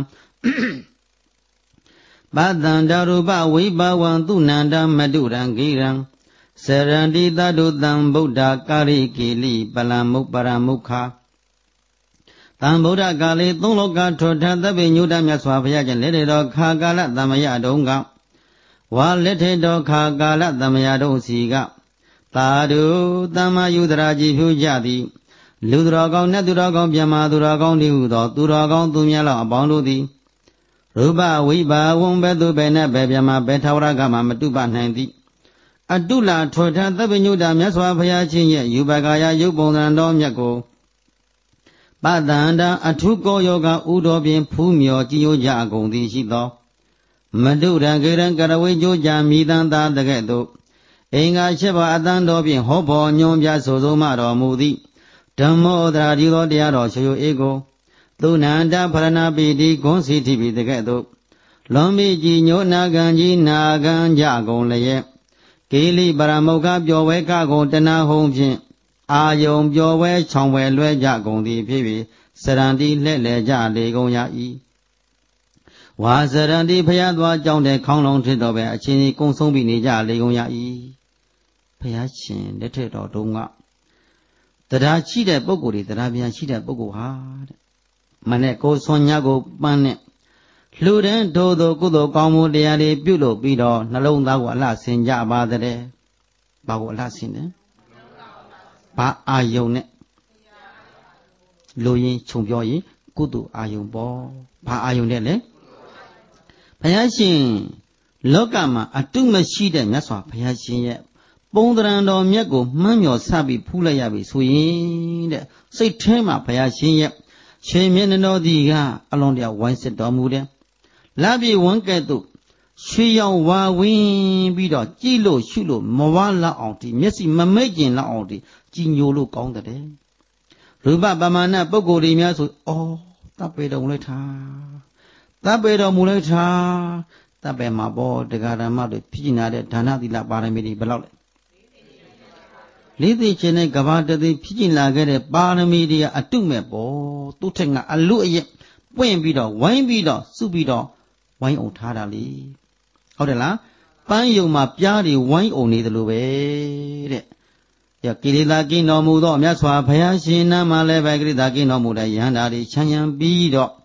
ပတ္တန္တရူပဝိဘာဝံသုဏန္ဒမတုရံဂိရံစရန္တိတတုတံဗုဒ္ဓကာရိကိလိပလံမုပ္ပရမုခာတံဗုဒ္ဓကာလေသုံးလောကထောထသဗ္ဗညုတမြတ်စွာဘုရားကျင့်လက်တော်ခါကာလသမယတုံးကဝါလက်ထေတော်ခါကာလသမယတုံးစီကသာဓုသမ္မာယုဒရာကြည်ဖြူကြသည်လူတော်ကောင်းနတ်သူတော်ကောင်းမြမသူတော်ကောင်းတည်းဟုသောသူတော်ကောင်းသူများလောက်အပေါင်းတို့သည်ရူပဝိဘာဝံဘဲသူဘဲနဲ့ဘဲမြမဘဲထာဝရကမှမတုပနိုင်သည်အတုလထောထသဗ္ဗညုတမြတ်စွာဘုရားချင်းရဲ့ယူပကာယရုပ်ပုံသဏ္ဍာန်တော်မြတ်ကိုပတ္တန္တအထုကောယောကဥတော်ဖြင့်ဖူးမြော်ကြည်ညိုကြအကုန်သည်ရှိသောမတုရံဂေရံကရဝေကြိုးကြမိတန်သာတကဲ့သို့အင်္ဂါ၈ပါးအတန်တော်ဖြင့်ဟောပေါ်ညွန်ပြဆိုဆုံးမတော်မူသည်ဓမ္မောဒရာဒီသောတရားတော်ရှိဧကိုသုဏန္တဖရဏပိတိဂွန်စီတိပိတကဲ့သို့လွန်မိကြည်ညိုနာခံကြီးနာခံကြကုန်လျက်ကေလိပရမုခပျော်ဝဲကကုန်တဏဟုံဖြင့်အာယုံပျော်ဝဲချောင်ဝဲလွဲကြကုန်သည်ဖြစ်၍စရန္တိလှဲ့လေကြလေကုန်ရ၏ဝါစရန္တိဖျားသွားကြောင်းတဲ့ခေါင်းလုံးထစ်တော်ပဲအချင်းကြီးကုံဆုံးပြီးနေကြလေကုန်ရ၏ဖျားရှင်လက်ထက်တော်တုံးကတရားရှိတဲ့ပုဂ္ဂိုလ်တွေတရားပြန်ရှိတဲ့ပုဂ္ဂိုလ်ဟာတဲ့မနဲ့ကိုဆွန်ညကိုပန်းနဲ့လှူတဲ့ထို့သောကုသိုလ်ကောင်းမှုတရားတွေပြုလုပ်ပြီးတော့နှလုံးသားကိုအလှဆင်ကြပါတဲ့ဘာကိုအလှဆင်လဲဘာအာယုံနဲ့လူရင်းခြုံပြောရင်ကုသိုလ်အာယုံပေါ့ဘာအာယုံနဲ့လဲဘုရားရှင်လောကမှာအတုမရှိတဲ့မြတ်စွာဘုရားရှင်ရဲ့ပုံသဏ္ဍာန်တော်မြတ်ကိုမှန်းမြော်ဆပြီးဖူးလိုက်ရပြီဆိုရင်တဲ့စိတ်ထဲမှာဘုရားရှင်ရဲ့ရှင်မျက်နှာတော်ဒီကအလွန်တရာဝိုင်းစစ်တော်မူတယ်လပြေဝန်းကဲ့သို့ရွှေရောင်ဝါဝင်းပြီးတော့ကြည့်လို့ရှုလို့မဝါလောက်အောင်ဒီမျက်စိမမိတ်ကျင်လောက်အောင်ဒီကြည်ညိုလို့ကောင်းတယ်ရူပပမာဏပုဂ္ဂိုလ်တွေများဆိုတပ်ပေတော်မူလိုက်တာတပ်ပေတော်မူလိုက်တာတပ်ပေမှာပေါ့တရားဓမ္မတွေဖြစ်နာတဲ့ဒါနသီလပါရမီတွေဘယ်လောက်လဲလေးသိချင်းနဲ့ကဘာတသိဖြစ်လာခဲ့တဲ့ပါရမီတွေကအတုမဲ့ပေါ့သူ့ထက်ကအလူအရက်ပွင့်ပြီးတော့ဝိုင်းပြီးတော့စုပြီးတော့ဝိုင်းအောင်ထားတာလေဟုတ်တယ်လားပန်းယုံမှာပြားတွေဝိုင်းအောင်နေတယ်လို့ပဲတဲ့ကိလေသာကင်းတော်မူသောမြတ်စွာဘုရားရှင်နာမှာလည်းပဲကိလေသာကင်းတော်မူတဲ့ယန္တာတွေချမ်းချမ်းပြီးတော့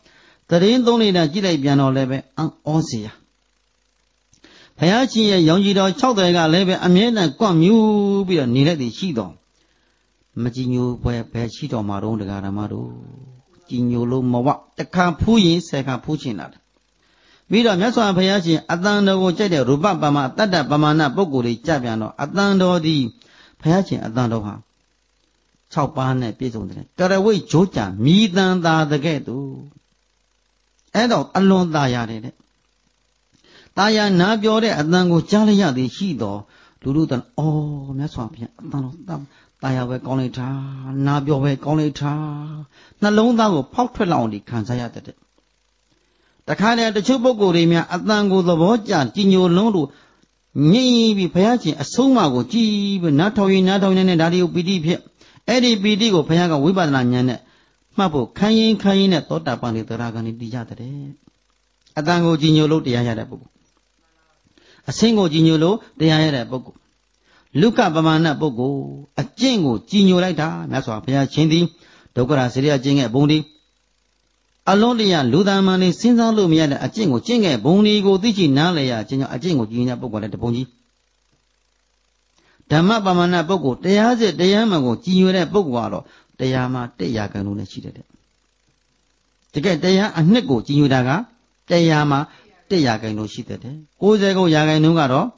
သတင်းသုံးနေတာကြည့်လိုက်ပြန်တော့လည်းပဲအော်စီယာဘုရားရှင်ရဲ့ရောင်ကြီးတော်6တယ်ကလည်းပဲအမြဲတမ်းကွန့်မြူးပြီးတော့နေလိုက်သည်ရှိတော်မကြည်ညိုဘယ်ရှိတော်မှာတော့တရားဓမ္မတို့ကြည်ညိုလို့မဝတခါဖူးရင်ဆယ်ခါဖူးချင်လာတယ်ပြီးတော့မြတ်စွာဘုရားရှင်အတန်တော်ကိုကြိုက်တဲ့ရူပပမတတ္တပမာဏပုဂ္ဂိုလ်တွေကြပြန်တော့အတန်တော်သည်ဘုရားရှင်အတန်တော်ဟာ6ပါးနဲ့ပြည့်စုံတယ်ကရဝိတ်ဂျိုးကြမြည်တန်သာတဲ့ကဲ့သို့အဲ့တော့အလွန်သာရတယ်တဲ့တာယာနာပြောတဲ့အတန်ကိုကြားလိုက်ရသည်ရှိတော်လူတို့တန်မြတ်စွာဘုရားအတန်တော်တာယာပဲကောင်းလိုက်တာနာပြောပဲကောင်းလိုက်တာနှလုံးသားကိုဖောက်ထွက်လောက်အောင်ဒီခံစားရတဲ့တခါတည်းတချို့ပုဂ္ဂိုလ်တွေများအတန်ကိုသဘောကျကြည်ညိုလုံးလို့ညင်ပြီးဘုရားရှင်အဆုံးအမကိုကြည်ပြီးနားထောင်ရင်နဲ့ဒါတွေကိုပီတိဖြစ်အဲ့ဒီပီတိကိုဘုရားကဝိပဿနာဉာဏ်နဲ့မှတ်ဖို့ခိုင်းရင်နဲ့သောတာပန်တွေတရားဂန်တွေတည်ကြတဲ့အတန်ကိုကြည်ညိုလို့တရားရတဲ့ပုဂ္ဂိုလ်အဆင်းကိုကြည်ညိုလို့တရားရတဲ့ပုဂ္ဂိုလ်လူကပမာဏပုဂ္ဂိုလ်အကျင့်ကိုကြည်ညိုလိုက်တာမြတ်စွာဘုရားရှင်သည်ဒုက္ခရာစေရကျင့်ခဲ့ဘုံဒီအလုံးတရားလူသားမှန်လေးစဉ်းစားလို့မရတဲ့အကျင့်ကိုကျင့်ခဲ့ဘုံဒီကိုသိချနားလည်ရခြင်းကြောင့်အကျင့်ကိုကြည်ညိုတဲ့ပုဂ္ဂိုလ်လည်းတပုံကြီးဓမ္မပမာဏပုဂ္ဂိုလ်တရားစစ်တရားမှန်ကိုကြည်ညိုတဲ့ပုဂ္ဂိုလ်ကတော့တရားမှာ100ခန့်လုံးနဲ့ရှိတယ်တကယ်တရားအနှစ်ကိုကြည်ညိုတာကတရားမှာ100ခန့်လုံးရှိတယ်90ရာခိုင်နှုန်းကတော့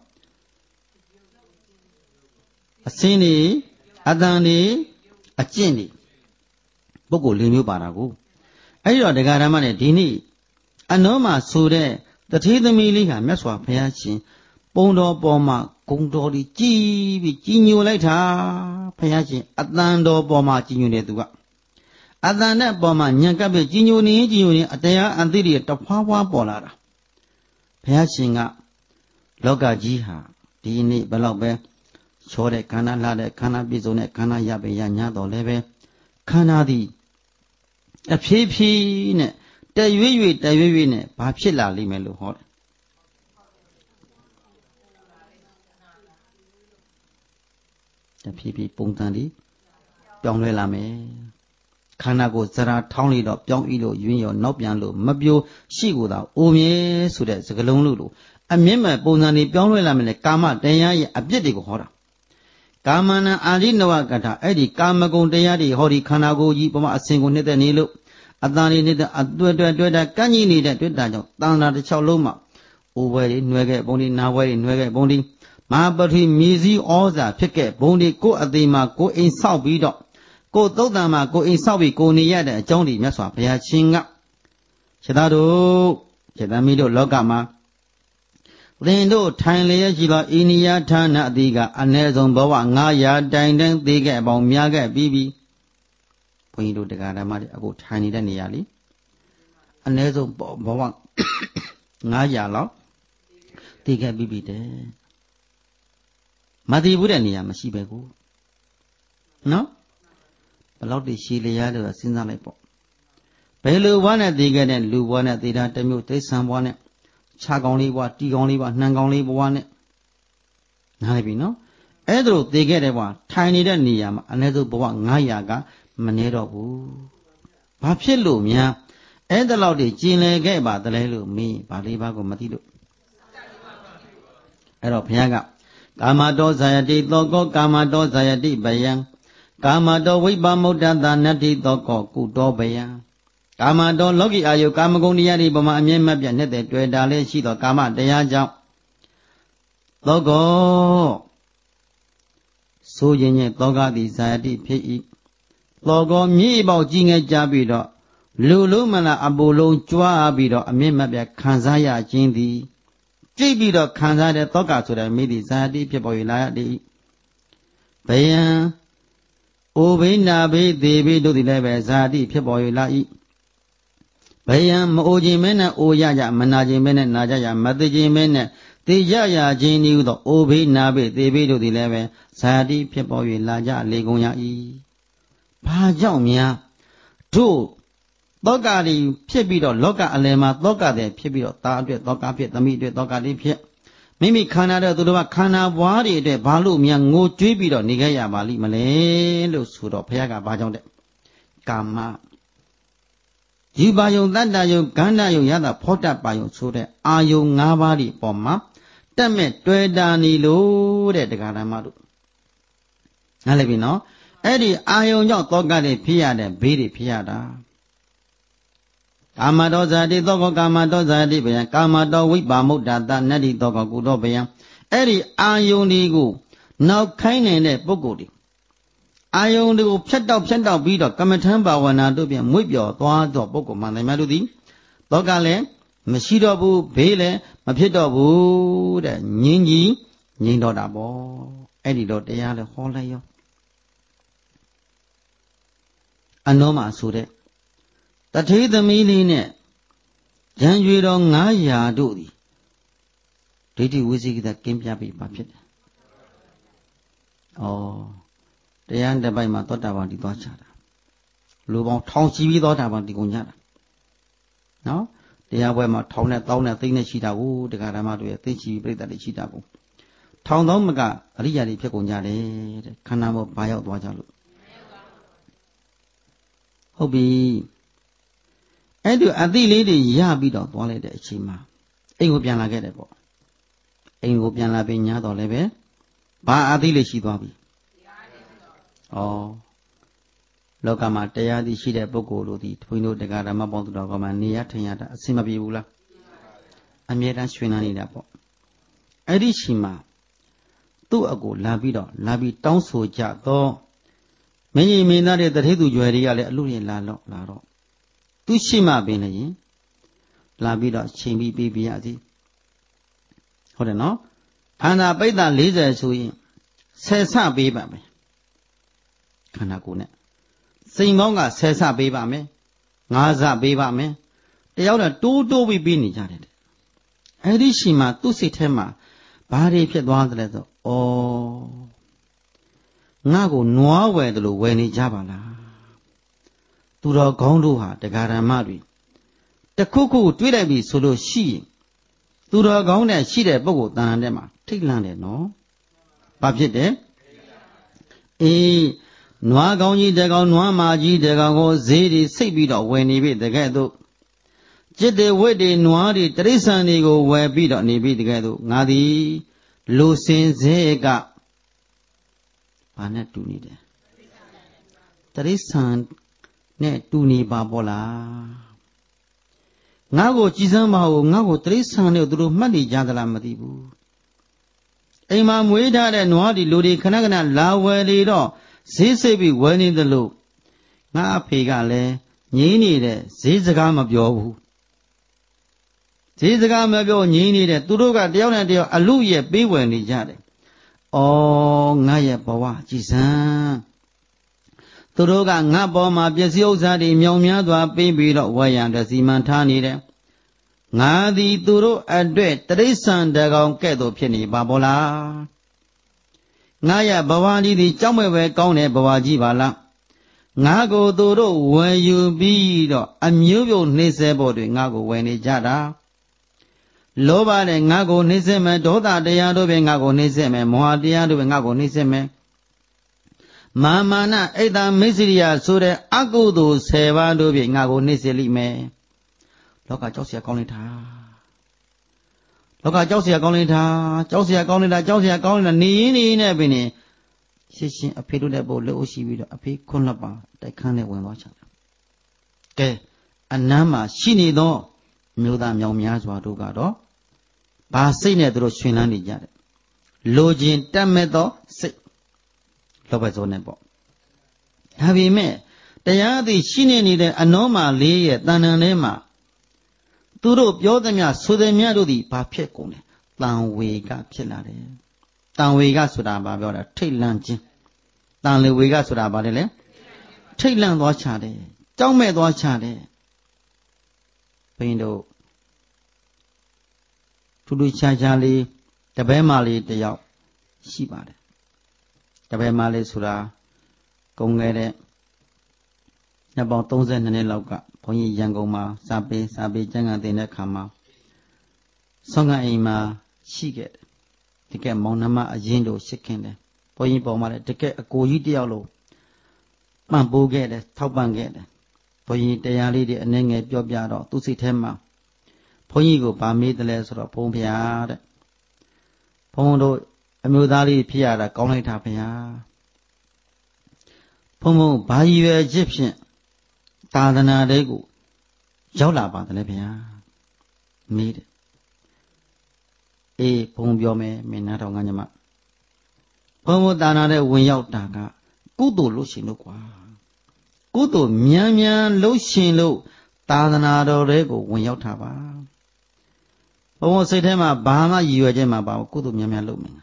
အစင်းနေအတန်နေအကျင့်နေပုဂ္ဂိုလ်၄မျိုးပါတာကိုအဲ့ဒီတော့တရားဓမ္မနဲ့ဒီနေ့အနောမှာဆိုတဲ့တထေးသမီးလေးဟာမြတ်စွာဘုရားရှင်ပုံတော်ပေါ်မှာဂုံတော်ဒီကြည်ပြီးကြည်ညိုလိုက်တာဘုရားရှင်အတန်တော်ပေါ်မှာကြည်ညိုနေသူကအတန်နဲ့ပေါ်မှာညံကပ်ပြီးကြည်ညိုနေအတရားအသိတွေတဖွာဖွာပေါ်လာတာဘုရားရှင်ကလောကကြီးဟာဒီနေ့ဘယ်တော့ပဲချောတဲ့ခန္ဓာလှတဲ့ခန္ဓာပြည့်စုံတဲ့ခန္ဓာရပဲရညာတော်လည်းပဲခန္ဓာသည်အဖြည်းဖြည်းနဲ့တရွေ့နဲ့ဘာဖြစ်လာလိမ့်မယ်လို့ဟောတယ်တဖြည်းဖြည်းပုံစံဒီပြောင်းလဲလာမယ်ခန္ဓာကိုယ်ဇရာထောင်းလိုက်တော့ပြောင်းဤလို့ယွင်းရောနောက်ပြန်လို့မပြိုရှိကိုသာအိုမြဲဆိုတဲ့စကားလုံးလို့အမြင့်မဲ့ပုံစံတွေပြောင်းလဲလာမယ်လေကာမတရားရဲ့အပြစ်တွေကိုဟောတာကာမနာအာရိနဝကထာအဲ့ဒီကာမဂုဏ်တရားတွေဟောဒီခန္ဓာကိုယ်ကြီးပမာအစဉ်ကိုနှစ်သက်နေလို့အတန်လေးနှစ်သက်အတွေ့တာကန့်ကြီးနေတဲ့တွေ့တာကြောင့်တန်တာတစ်ချောင်းလုံးမှာအိုးဘွဲတွေနှွဲခဲ့ဘုံဒီနာဘွဲတွေနှွဲခဲ့ဘုံဒီမဟာပတိမြေစည်းဩဇာဖြစ်ခဲ့ဘုံဒီကိုယ်အသေးမှာကိုယ်အိမ်ဆောက်ပြီးတော့ကိုယ်သုတ်တံမှာကိုယ်အိမ်ဆောက်ပြီးကိုယ်နေရတဲ့အကြောင်းဒီမြတ်စွာဘုရားရှင်ကခြေသားတို့ခြေသားမီးတို့လောကမှာသင်တို့ထိုင်လျက်ရှိသောအိနိယဌာနအတိကအ ਨੇ ဆုံးဘဝ900တိုင်တန်းသေးခဲ့ပေါင်းများခဲ့ပြီးပြီဘုန်းကြီးတို့တရားဓမ္မတွေအခုထိုင်နေတဲ့နေရာလေးအ ਨੇ ဆုံးဘဝ900လောက်သေးခဲ့ပြီးပြီတဲ့မသိဘူးတဲ့နေရာမရှိပဲကိုနော်ဘလောက်တည်းရှည်လျားလို့စဉ်းစားလိုက်ပေါ့ဘယ်လိုဘဝနဲ့သေးခဲ့တဲ့လူဘဝနဲ့သေတာတစ်မျိုးသိဆံဘဝနဲ့ခြားကောင်းလေးဘဝတီကောင်းလေးဘဝနှံကောင်းလေးဘဝနဲ့နားလည်ပြီနော်အဲ့ဒါလိုသေခဲ့တဲ့ဘဝထိုင်နေတဲ့နေရာမှာအနည်းဆုံးဘဝ900ကမနေတော့ဘူးဘာဖြစ်လို့များအဲ့ဒါလောက်တည်းကျင်လည်ခဲ့ပါတလဲလို့မင်းဗာလေးပါးကိုမသိလို့အဲ့တော့ဘုရားကကာမတောဇာယတိသောကောကာမတောဇာယတိဗယံကာမတောဝိပမုဒ္ဒတာနတ္တိသောကောကုတောဗယံကာမတောလောကီအာယုကာမဂုဏ်တရားတွေပေါ်မှာအမြဲမပြတ်နဲ့တွေ့တာလေးရှိသောကာမတရားကြောင့်သောကောဆိုရင်ရဲ့သောကတိဇာယတိဖြစ်၏သောကောမြေပေါက်ကြီးငယ်ကြပြီးတော့လူလုံးမလားအပူလုံးကြွားပြီးတော့အမြဲမပြတ်ခံစားရခြင်းသည်ကြည့်ပြီးတော့ခံစားတဲ့သောကဆိုတဲ့မိသည့်ဇာတိဖြစ်ပေါ်၍လာရသည်ဘယံအိုဘိနာဘိသေဘိတို့သည်လည်းပဲဇာတိဖြစ်ပေါ်၍လာ၏ဘယံမအိုခြင်းမဲနဲ့အိုရကြမနာခြင်းမဲနဲ့နာကြရမသိခြင်းမဲနဲ့သိကြရခြင်းဤဟုသောအိုဘိနာဘိသေဘိတို့သည်လည်းပဲဇာတိဖြစ်ပေါ်၍လာကြလေကုန်ရ၏ဘာကြောင့်များတို့သောကတိဖြစ်ပြီးတော့လောကအလယ်မှာသောကတဲ့ဖြစ်ပြီးတော့သားအတွက်သောကဖြစ်သမီးအတွက်သောကတိဖြစ်မိမိခန္ဓာတဲ့သူတို့ကခန္ဓာဘွားတွေအတွက်ဘာလို့များငိုကြွေးပြီးတော့နေခဲ့ရပါလိမ့်မလဲလို့ဆိုတော့ဘုရားကဘာကြောင့်တဲ့ကာမယူပါယုံတတ္တယုံကန္တယုံရတာဖောတပါယုံဆိုတဲ့အာယုံ၅ပါးဒီပေါ်မှာတက်မဲ့တွေ့တာနေလို့တဲ့တရားဓမ္မတို့နားလည်ပြီနော်အဲ့ဒီအာယုံကြောင့်သောကတွေဖြစ်ရတဲ့ဘေးတွေဖြစ်ရတာကာမတောဇာတိသောကောကာမတောဇာတိဗျံကာမတောဝိပါမုဒ္ဒတာနတ္တိသောကောကုတောဗျံအဲ့ဒီအာယုန်တွေကိုနောက်ခိုင်းနေတဲ့ပုဂ္ဂိုလ်တွေအာယုန်တွေကိုဖြတ်တောက်ပြီးတော့ကမ္မထံဘာဝနာတို့ပြန်မွေ့ပျော်သွားတော့ပုဂ္ဂိုလ်မှန်တယ်များတို့သည်သောကလည်းမရှိတော့ဘူးဘေးလည်းမဖြစ်တော့ဘူးတဲ့ငြင်းကြီးငြိမ်တော့တာပေါ့အဲ့ဒီတော့တရားလည်းဟောလိုက်ရောအနောမှာဆိုတဲ့တထေးသမီးလေးနဲ့ရံရွေတော်900တို့သည်ဒိဋ္ဌိဝိသိကိတကင်းပြပြီးပါဖြစ်တယ်။တရားတစ်ပိုက်မှာသောတာပန်တည်သွားချတာလူပေါင်းထောင်ချီပြီးသောတာပန်တည်ကုန်ကြတာနော်တရားပွဲမှာထောင်နဲ့တောင်းနဲ့သိမ့်နဲ့ရှိတာကိုတရားဓမ္မတွေသိချီပြိတ္တတွေရှိတာကိုထောင်သောမကအရိယာတွေဖြစ်ကုန်ကြတယ်တဲ့ခန္ဓာမောဘာရောက်သွားကြလို့ဟုတ်ပြီအဲ့ဒီအသိလေးတွေရပြီးတော့သွားလိုက်တဲ့အချိန်မှာအိမ်ကိုပြန်လာခဲ့တယ်ပေါ့အိမ်ကိုပြန်လာပြီးညားတော့လည်းပဲဘာအသိလေးရှိသွားပြီလောကမှာတရားသိရှိတဲ့ပုဂ္ဂိုလ်တို့ဒီဘုန်းကြီးတို့တရားဓမ္မပေါင်းသူတော်ကောမှာနေရထိုင်ရတာအဆင်မပြေဘူးလားအမြဲတမ်းရွှင်နေနေတာပေါ့အဲ့ဒီချိန်မှာသူ့အကိုလာပြီးတောင်းဆိုကြတော့မင်းကြီးမင်းသားတဲ့တထေးသူကြွယ်တွေကလည်းအလူရင်လာတော့သူရှိမှပင်လည်းရင်လာပြီးတော့ချိန်ပြီးပေးပြရစီဟုတ်တယ်နော်ခန္ဓာပိဋ္ဌ40ဆိုရင်10ဆပေးပါမယ်ခန္ဓာကိုယ်နဲ့စိန်ပေါင်းက10ဆပေးပါမယ်5ဆပေးပါမယ်တယောက်တော့တိုးပြီးပေးနေကြတယ်အဲ့ဒီရှိမှသူ့စိတ်ထဲမှာဘာတွေဖြစ်သွားသလဲဆိုငါ့ကိုနွားဝယ်တယ်လို့ဝယ်နေကြပါလားသူတော်ကောင်းတို့ဟာတရားဓမ္မတွေတခုခုတွေးလိုက်ပြီဆိုလို့ရှိရင်သူတော်ကောင်းနဲ့ရှိတဲ့ပုဂ္ဂိုလ်တန်တဲ့မှာထိတ်လန့်တယ်နော်ဘာဖြစ်တယ်နွားကောင်းကြီးတကောင်နွားမာကြီးတကောင်ကိုဈေးတွေစိတ်ပြီးတော့ဝယ်နေပြီတကယ်တော့จิตတွေဝိတ္တွေနွားတွေတရိစ္ဆာန်တွေကိုဝယ်ပြီးတော့နေပြီတကယ်တော့ငါသည်လူစင်စေကဘာနဲ့တူနေတယ်တရိစ္ဆာန်နဲ့တူနေပါပေါ့လားငါ့ကိုကြည်စမ်းပါဦးငါ့ကိုတရိစ္ဆာန်နဲ့သူတို့မှတ်နေကြသလားမသိဘူးအိမ်မှာမွေးထားတဲ့နွားဒီလူတွေခဏလာဝယ်လေတော့ဈေးစိတ်ပြီးဝယ်နေတယ်လို့ငါအဖေကလည်းငြင်းနေတဲ့ဈေးစကားမပြောဘူးဈေးစကားမပြောငြင်းနေတဲ့သူတို့ကတယောက်နဲ့တယောက်အလူရဲ့ပေးဝယ်နေကြတယ်ငါရဲ့ဘဝကြည်စမ်းသူတို့ကငါပေါ်မှာပစ္စည်းဥစ္စာတွေမြောင်များစွာပေးပြီးတော့ဝယ်ရန်တစီမံထားနေတယ်ငါသည်သူတို့အတွက်တရိစ္ဆာန်တကောင်ကဲ့သို့ဖြစ်နေပါဘောလားငါရဲ့ဘဝကြီးသည်ကြောက်မဲ့ပဲကောင်းတဲ့ဘဝကြီးပါလားငါကိုသူတို့ဝယ်ယူပြီးတော့အမျိုးမျိုးနှိမ့်ဆက်ဖို့တွေငါကိုဝယ်နေကြတာလောဘနဲ့ငါကိုနှိမ့်ဆက်မယ်ဒေါသတရားတို့ပဲငါကိုနှိမ့်ဆက်မယ်မောဟတရားတို့ပဲငါကိုနှိမ့်ဆက်မယ်မာမာနအိတ်တမိစ္ဆရိယဆိုတဲ့အကုသိုလ်10ပါးတို့ဖြင့်ငါကိုနှိမ့်ဆက်လိမ့်မယ်လောကကြောက်เสียကောင်းလိုက်တာလောကကြောက်เสียကောင်းလိုက်တာကြောက်เสียကောင်းလိုက်တာကြောက်เสียကောင်းလိုက်တာနေရင်နဲ့ပင်ရှင်းရှင်းအဖေတို့လည်းပို့လက်အိုးရှိပြီးတော့အဖေခွန်းလက်ပါတိုက်ခန်းနဲ့ဝင်သွားချတာကဲအနမ်းမှာရှိနေသောမျိုးသားမြောင်များစွာတို့ကတော့ဘာစိတ်နဲ့သူတို့ရှင်လန်းနေကြတယ်လိုခြင်းတတ်မဲ့သောစိတ်လောဘဇောနဲ့ပေါ့ဒါပေမဲ့တရားသည်ရှိနေနေတဲ့အနောမှာလေးရဲ့တဏ္ဍန်ထဲမှာသူတို့ပြောသမျှဆိုသမျှတို့သည်ဘာဖြစ်ကုန်လဲတန်ဝေကဖြစ်လာတယ်တန်ဝေကဆိုတာဘာပြောတာထိတ်လန့်ခြင်းတန်လေဝေကဆိုတာဘာလဲထိတ်လန့်သွားချတယ်ကြောက်မဲ့သွားချတယ်ဘင်းတို့ထူးထူးခြားခြားလေးတပည့်မလေးတယောက်ရှိပါတယ်တပည့်မလေးဆိုတာကုန်ခဲ့တဲ့နှစ်ပေါင်း32နှစ်လောက်ကဘုန်းကြီးရန်ကုန်မှာစာပေကျမ်းဂန်သင်တဲ့ခါမှာဆောင်းကအိမ်မှာရှိခဲ့တယ်တကယ်မောင်နှမအရင်တို့ရှိခင်တယ်ဘုန်းကြီးပေါ်မှာလည်းတကယ်အကိုကြီးတယောက်လို့ပံ့ပိုးခဲ့တယ်ထောက်ပံ့ခဲ့တယ်ဘုန်းကြီးတရားလေးတွေအနေငယ်ပြောပြတော့သူစိတ်ထဲမှာဘုန်းကြီးကိုဗာမေးတယ်လဲဆိုတော့ဘုန်းဗျာတဲ့ဘုန်းတို့အမျိုးသားလေးဖြစ်ရတာကောင်းလိုက်တာဗျာဘုန်းဘာရည်ရွယ်ချက်ဖြင့်သာသနာလေးကိုရောက်လာပါတယ်လေဗျာမေးတယ်အေးဘုန်းပြောမယ်မင်းနားတော်ငါညမဘုန်းသာသနာတဲ့ဝင်ရောက်တာကကုသိုလ်လို့ရှင်လို့ကွာကုသိုလ်မြန်မြန်လို့ရှင်လို့သာသနာတော်တွေကိုဝင်ရောက်တာပါဘုန်းစိတ်ထဲမှာဘာမှရည်ရွယ်ချက်မှပါဘူးကုသိုလ်မြန်မြန်လုပ်မယ်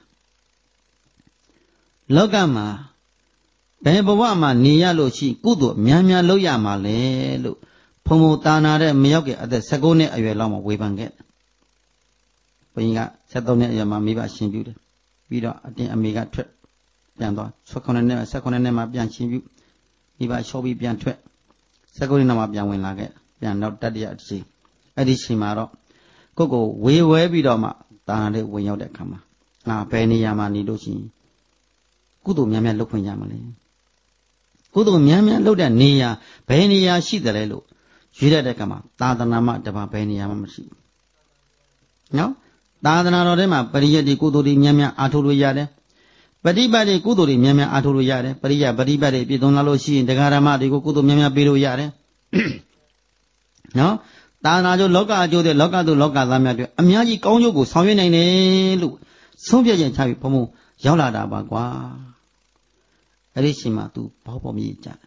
လောကမှာဘယ်ဘဝမှာနေရလို့ရှိကုသိုလ်မြန်မြန်လုပ်ရမှာလဲလို့ဘုံသာနာတဲ့မရောက်တဲ့အသက်19နှစ်အရွယ်လောက်မှာဝေဖန်ခဲ့ဘုန်းကြီးက73နှစ်အရွယ်မှာမိဘရှင်ပြုတယ်ပြီးတော့အတင်းအမေကထွက်ပြန်သွား18နှစ်မှာပြန်ရှင်ပြုမိဘလျှော့ပြီးပြန်ထွက်19နှစ်မှာပြန်ဝင်လာခဲ့ပြန်တော့တတိယအချိန်အဲ့ဒီချိန်မှာတော့ကိုဝေဝဲပြီးတော့မှသာနာတဲ့ဝင်ရောက်တဲ့အခါမှာငါဘယ်နေရာမှာနေလို့ရှိရင်ကုသိုလ်များများလုပ်ခွင့်ရမလဲကုသိုလ်များများလုပ်တဲ့နေရာဘယ်နေရာရှိတယ်လဲလို့ရွေးတဲ့အခါမှာသာသနာမှတပါဘယ်နေရာမှမရှိဘူးနော်သာသနာတော်ထဲမှာပရိယတ်ဒီကုသိုလ်တွေများများအားထုတ်လို့ရတယ်ပฏิပတ်တွေကုသိုလ်တွေများများအားထုတ်လို့ရတယ်ပရိယပฏิပတ်တွေပြည့်စုံလာလို့ရှိရင်တရားဓမ္မတွေကိုကုသိုလ်များများပေးလို့ရတယ်နော်သာသနာကျိုးလောကအကျိုးတဲ့လောကသူလောကသားများတွေအများကြီးကောင်းကျိုးကိုဆောင်ရွက်နိုင်တယ်လို့ဆုံးဖြတ်ချက်ချပြီးဘုံဘုံရောက်လာတာပါကွာအဲ့ဒီချိန်မှာ तू ဘောပေါ်မြည်ကြတယ်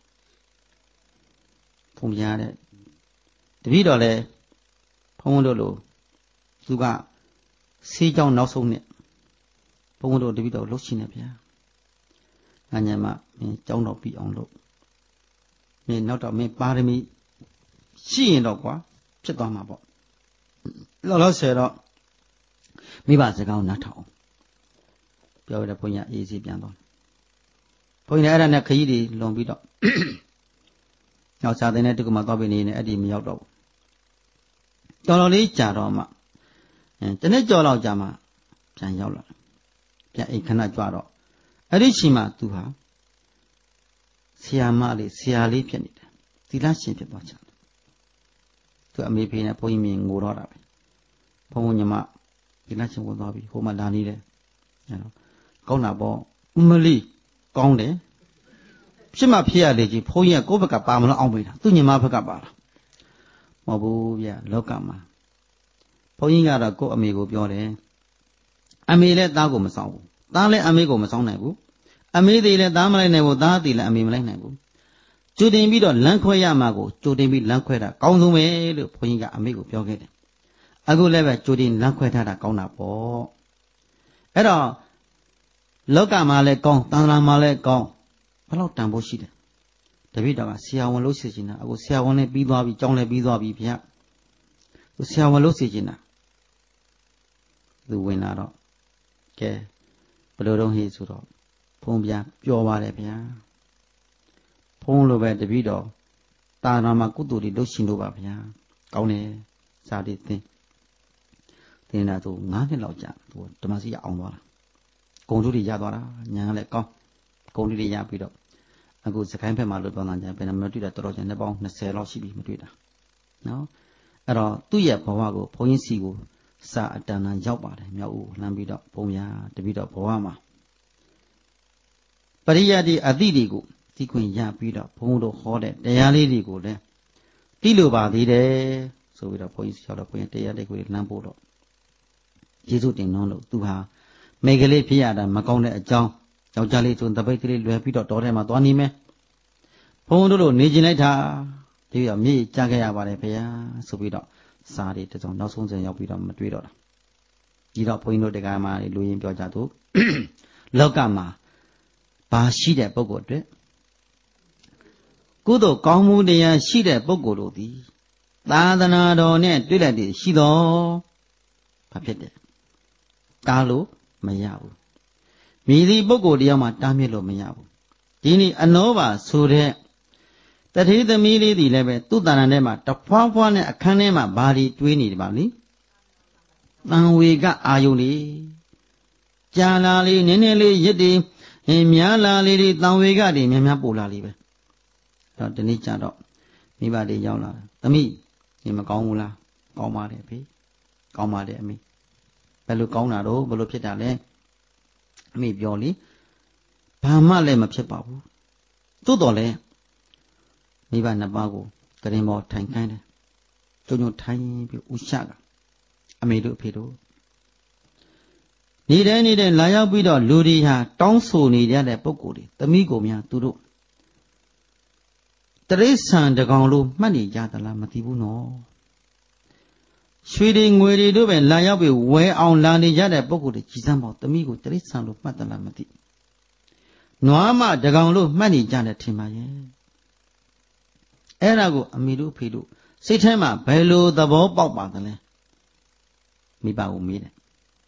ဘုံပြားတဲ့တပည့်တော်လဲဘုံတို့လိုသူကဆေးကြောင်းနောက်ဆုံးနဲ့ဘုံတို့တပည့်တော်လှုပ်ရှင်နေဗျာငါညမမင်းကြောင်းတော့ပြီးအောင်လုပ်မင်းနောက်တော့မင်းပါရမီရှိရင်တော့ကွာဖြစ်သွားမှာပေါ့လောလောဆယ်တော့မိဘစကားနားထောင်ပြောရတဲ့ဘုန်းကြီးအေးစီပြန်သွားဘုန်းကြီးလည်းအဲ့ဒါနဲ့ခရီးတွေလွန်ပြီးတော့နောက်စာသင်တဲ့တုကမှသွားပြီးနေနေအဲ့ဒီမရောက်တော့ဘူးတော်တော်လေးကြာတော့မှတနေ့ကြော်လောက်ကြာမှပြန်ရောက်လာပြန်အိမ်ခဏကြွတော့အဲ့ဒီချိန်မှာသူဟာဆရာမလေးဆရာလေးဖြစ်နေတယ်သီလရှင်ဖြစ်သွားချင်တယ်သူအမေဖေနဲ့ဘုန်းကြီးမြင်ငိုတော့တာပဲဘုန်းဘုန်းညီမသီလရှင်ဝင်သွားပြီဟိုမှာလာနေတယ်အဲ့တော့ကောင်းတာပေါ့မလီကောင်းတယ်ဖြစ်မှဖြစ်ရလေကြီးဘုန်းကြီးကကိုယ့်ဘက်ကပါမလို့အောင်ပေးတာသူညီမဘက်ကပါလားမဟုတ်ဘူးဗျလောကမှာဘုန်းကြီးကတော့ကိုယ့်အမေကိုပြောတယ်အမေလည်းသားကိုမဆောင်ဘူးသားလည်းအမေကိုမဆောင်နိုင်ဘူးအမေသေးလည်းသားမလိုက်နိုင်ဘူးသားသေးလည်းအမေမလိုက်နိုင်ဘူးကြိုတင်ပြီးတော့လမ်းခွဲရမှာကိုကြိုတင်ပြီးလမ်းခွဲတာကောင်းဆုံးပဲလို့ဘုန်းကြီးကအမေကိုပြောခဲ့တယ်အခုလည်းပဲကြိုတင်လမ်းခွဲထားတာကောင်းတာပေါ့အဲ့တော့လောကမှာလည်းကောင်းသံဃာမှာလည်းကောင်းဘယ်လောက်တန်ဖို့ရှိတယ်တပည့်တော်ကဆရာဝန်လို့စီချင်တာအခုဆရာဝန်လည်းပြီးသွားပြီကျောင်းလည်းပြီးသွားပြီဗျာသူဆရာဝန်လို့စီချင်တာသူဝင်လာတော့ကဲဘယ်လိုတော့ဟေးဆိုတော့ဖုံးပြပျော်ပါတယ်ဗျာဖုံးလိုပဲတပည့်တော်တာနာမှာကုသိုလ်တွေလုပ်ရှင်လို့ပါဗျာကောင်းတယ်စာတွေသင်တာသူ9နှစ်လောက်ကြာသူဓမ္မစီရအောင်သွားတာဂုံတို့တွေရသွားတာညာလည်းကောင်းဂုံတွေရပြီးတော့အခုစကိုင်းဘက်မှာလို့ပြောတာညာဘယ်နှမတွေ့တာတော်တော်ကြာနှစ်ပေါင်း20လောက်ရှိပြီမတွေ့တာနော်အဲ့တော့သူ့ရဲ့ဘဝကိုဘုန်းကြီးစီကိုစာအတန်တန်ရောက်ပါတယ်မြောက်ဦးလှမ်းပြီးတော့ဘုံရတပြီးတော့ဘဝမှာပရိယတ်ဒီအတိတွေကိုသိခွင့်ရပြီးတော့ဘုံတို့ဟောတဲ့တရားလေးတွေကိုလည်းသိလိုပါသေးတယ်ဆိုပြီးတော့ဘုန်းကြီးဆောက်တော့ဘုန်းကြီးတရားလေးကိုလမ်းပို့တော့ယေရှုတင်တော်လို့သူဟာမိကလေးဖြစ်ရတာမကောင်းတဲ့အကြောင်းယောက်ျားလေးဆိုတပိတ်ကလေးလွယ်ပြီးတော့တောထဲမှာသွားနေမယ်ဘုံတို့လိုနေကျင်လိုက်တာဒီတော့မြေကြားခဲ့ရပါတယ်ဗျာဆိုပြီးတော့စာတွေတစုံနောက်ဆုံးစံရောက်ပြီးတော့မတွေ့တော့တာဒီတော့ဘုန်းကြီးတို့တရားမှာလူရင်းပြောကြသူလောကမှာဘာရှိတဲ့ပုဂ္ဂိုလ်အတွက်ကုသိုလ်ကောင်းမှုတရားရှိတဲ့ပုဂ္ဂိုလ်တို့သည်သာသနာတော်နဲ့တွေ့လိုက်သည်ရှိတော်ဘာဖြစ်တယ်တားလို့မရဘူးမိသည့်ပုဂ္ဂိုလ်တရားမှာတားမြစ်လို့မရဘူးဒီနေ့အနောပါဆိုတဲ့တထေးသမီးလေးဒီလည်းပဲသူ့တဏ္ဍာထဲမှာတဖွာဖွာနဲ့အခန်းထဲမှာဘာဒီတွေးနေတယ်ပါလိတန်ဝေကအာယုန်လေးကြာလာလေးနည်းနည်းလေးရစ်တွေများလာလေးတွေတန်ဝေကတွေများများပို့လာလေးပဲအဲ့တော့ဒီနေ့ကျတော့မိဘတွေရောက်လာသမီးညီမကောင်းဘူးလားကောင်းပါတယ်ဖေကောင်းပါတယ်အမေဘယ်လိုကောင်းတာတော့ဘယ်လိုဖြစ်တာလဲအမေပြောလေဘာမှလည်းမဖြစ်ပါဘူးသို့တော်လည်းမိဘနှစ်ပါးကိုကရင်ပေါ်ထိုင်ခိုင်းတယ်ကျုံထိုင်ပြီးဥရှကအမေတို့အဖေတို့နေတဲ့လာရောက်ပြီးတော့လူတွေဟာတောင်းဆိုနေကြတဲ့ပုံကိုယ်တွေသမီးကိုများသူတို့တရိษံတကောင်လို့မှတ်နေကြသလားမသိဘူးနော်ရွှေတွေငွေတွေတို့ပဲလာရောက်ပြီးဝဲအောင်လာနေကြတဲ့ပုံကိုယ်တွေကြီးစမ်းပေါ့သမီးကိုတရိษံလို့မှတ်သလားမသိနွားမတကောင်လို့မှတ်နေကြတယ်ထင်ပါရဲ့အဲ့ဒါကိုအမေတို့အဖေတို့စိတ်ထဲမှာဘယ်လိုသဘောပေါက်ပါသလဲမိဘကိုမေးတယ်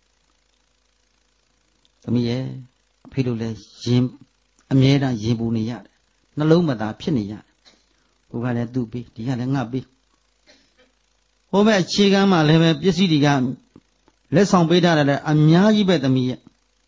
သမီးရဲ့အဖေတို့လည်းရင်အမြဲတမ်းရင်ပူနေရတယ်နှလုံးမသာဖြစ်နေရတယ်ဟိုကလည်းသူ့ပေးဒီကလည်းငါ့ပေးဟိုဘက်အခြေခံမှာလည်းပဲပစ္စည်းတွေကလက်ဆောင်ပေးထားတယ်အများကြီးပဲသမီးရဲ့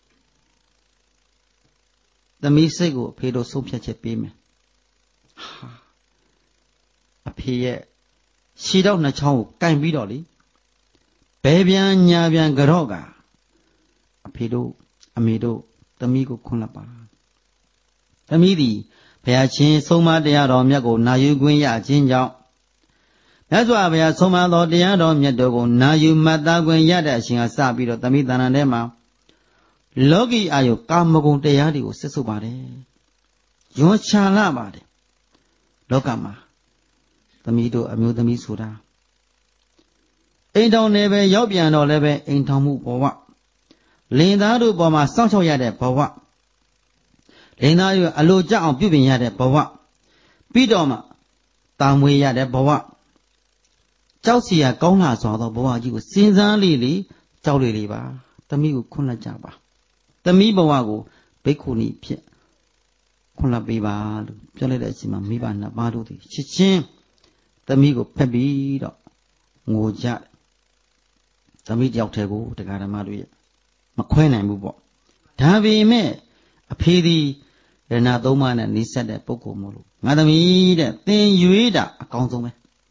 သမီးစိတ်ကိုအဖေတို့ဆုံးဖြတ်ချက်ပေးမယ်ဟာအဖေရဲ့ခြေတော့နှစ်ချောင်းကိုကင်ပြီးတော့လေဘယ်ပြန်ညာပြန်ကြော့ကအဖေတို့အမေတို့သမီးကိုခွန်းလက်ပါသမီးသည်ဘုရားရှင်ဆုံးမတရားတော်မြတ်ကိုနာယူခွင့်ရခြင်းကြောင့်မြတ်စွာဘုရားဆုံးမသောတရားတော်မြတ်တို့ကိုနာယူမှတ်သားခွင့်ရတဲ့အချိန်ကစပြီးတော့သမီးတဏ္ဍာထဲမှာလောကီအာယုကာမဂုဏ်တရားတွေကိုစစ်ဆုပ်ပါတယ်ယွန်ချလာပါတယ်လောကမှာသမီးတို့အမျိုးသမီးဆိုတာအိမ်ထောင်နယ်ပဲရောက်ပြန်တော့လည်းပဲအိမ်ထောင်မှုဘဝလင်သားတို့ပေါ်မှာစောင့်ရှောက်ရတဲ့ဘဝလင်သားတို့အလိုကျအောင်ပြုပြင်ရတဲ့ဘဝပြီးတော့မှတာမွေရတဲ့ဘဝကြောက်စီရကောင်းလာစွာသောဘဝကြီးကိုစဉ်းစားလေးကြောက်လေးပါသမီးကိုခွန်းလက်ကြပါသမီးဘဝကိုဘိက္ခုနီဖြစ်ခွန်းလက်ပေးပါလို့ပြောလိုက်တဲ့အချိန်မှာမိဘနှစ်ပါးတို့သည်ချစ်ချင်းသမီးကိုဖက်ပြီးတော့ငိုကြသမီးတယောက်တည်းကိုတရားဓမ္မတို့ရဲ့မခွဲနိုင်ဘူးပေါ့ဒါပေမဲ့အဖေဒီရဏသုံးပါးနဲ့နေဆက်တဲ့ပုဂ္ဂိုလ်မို့လို့ငါသမီးတဲ့သင်ရွေးတာအကောင်းဆုံးပဲ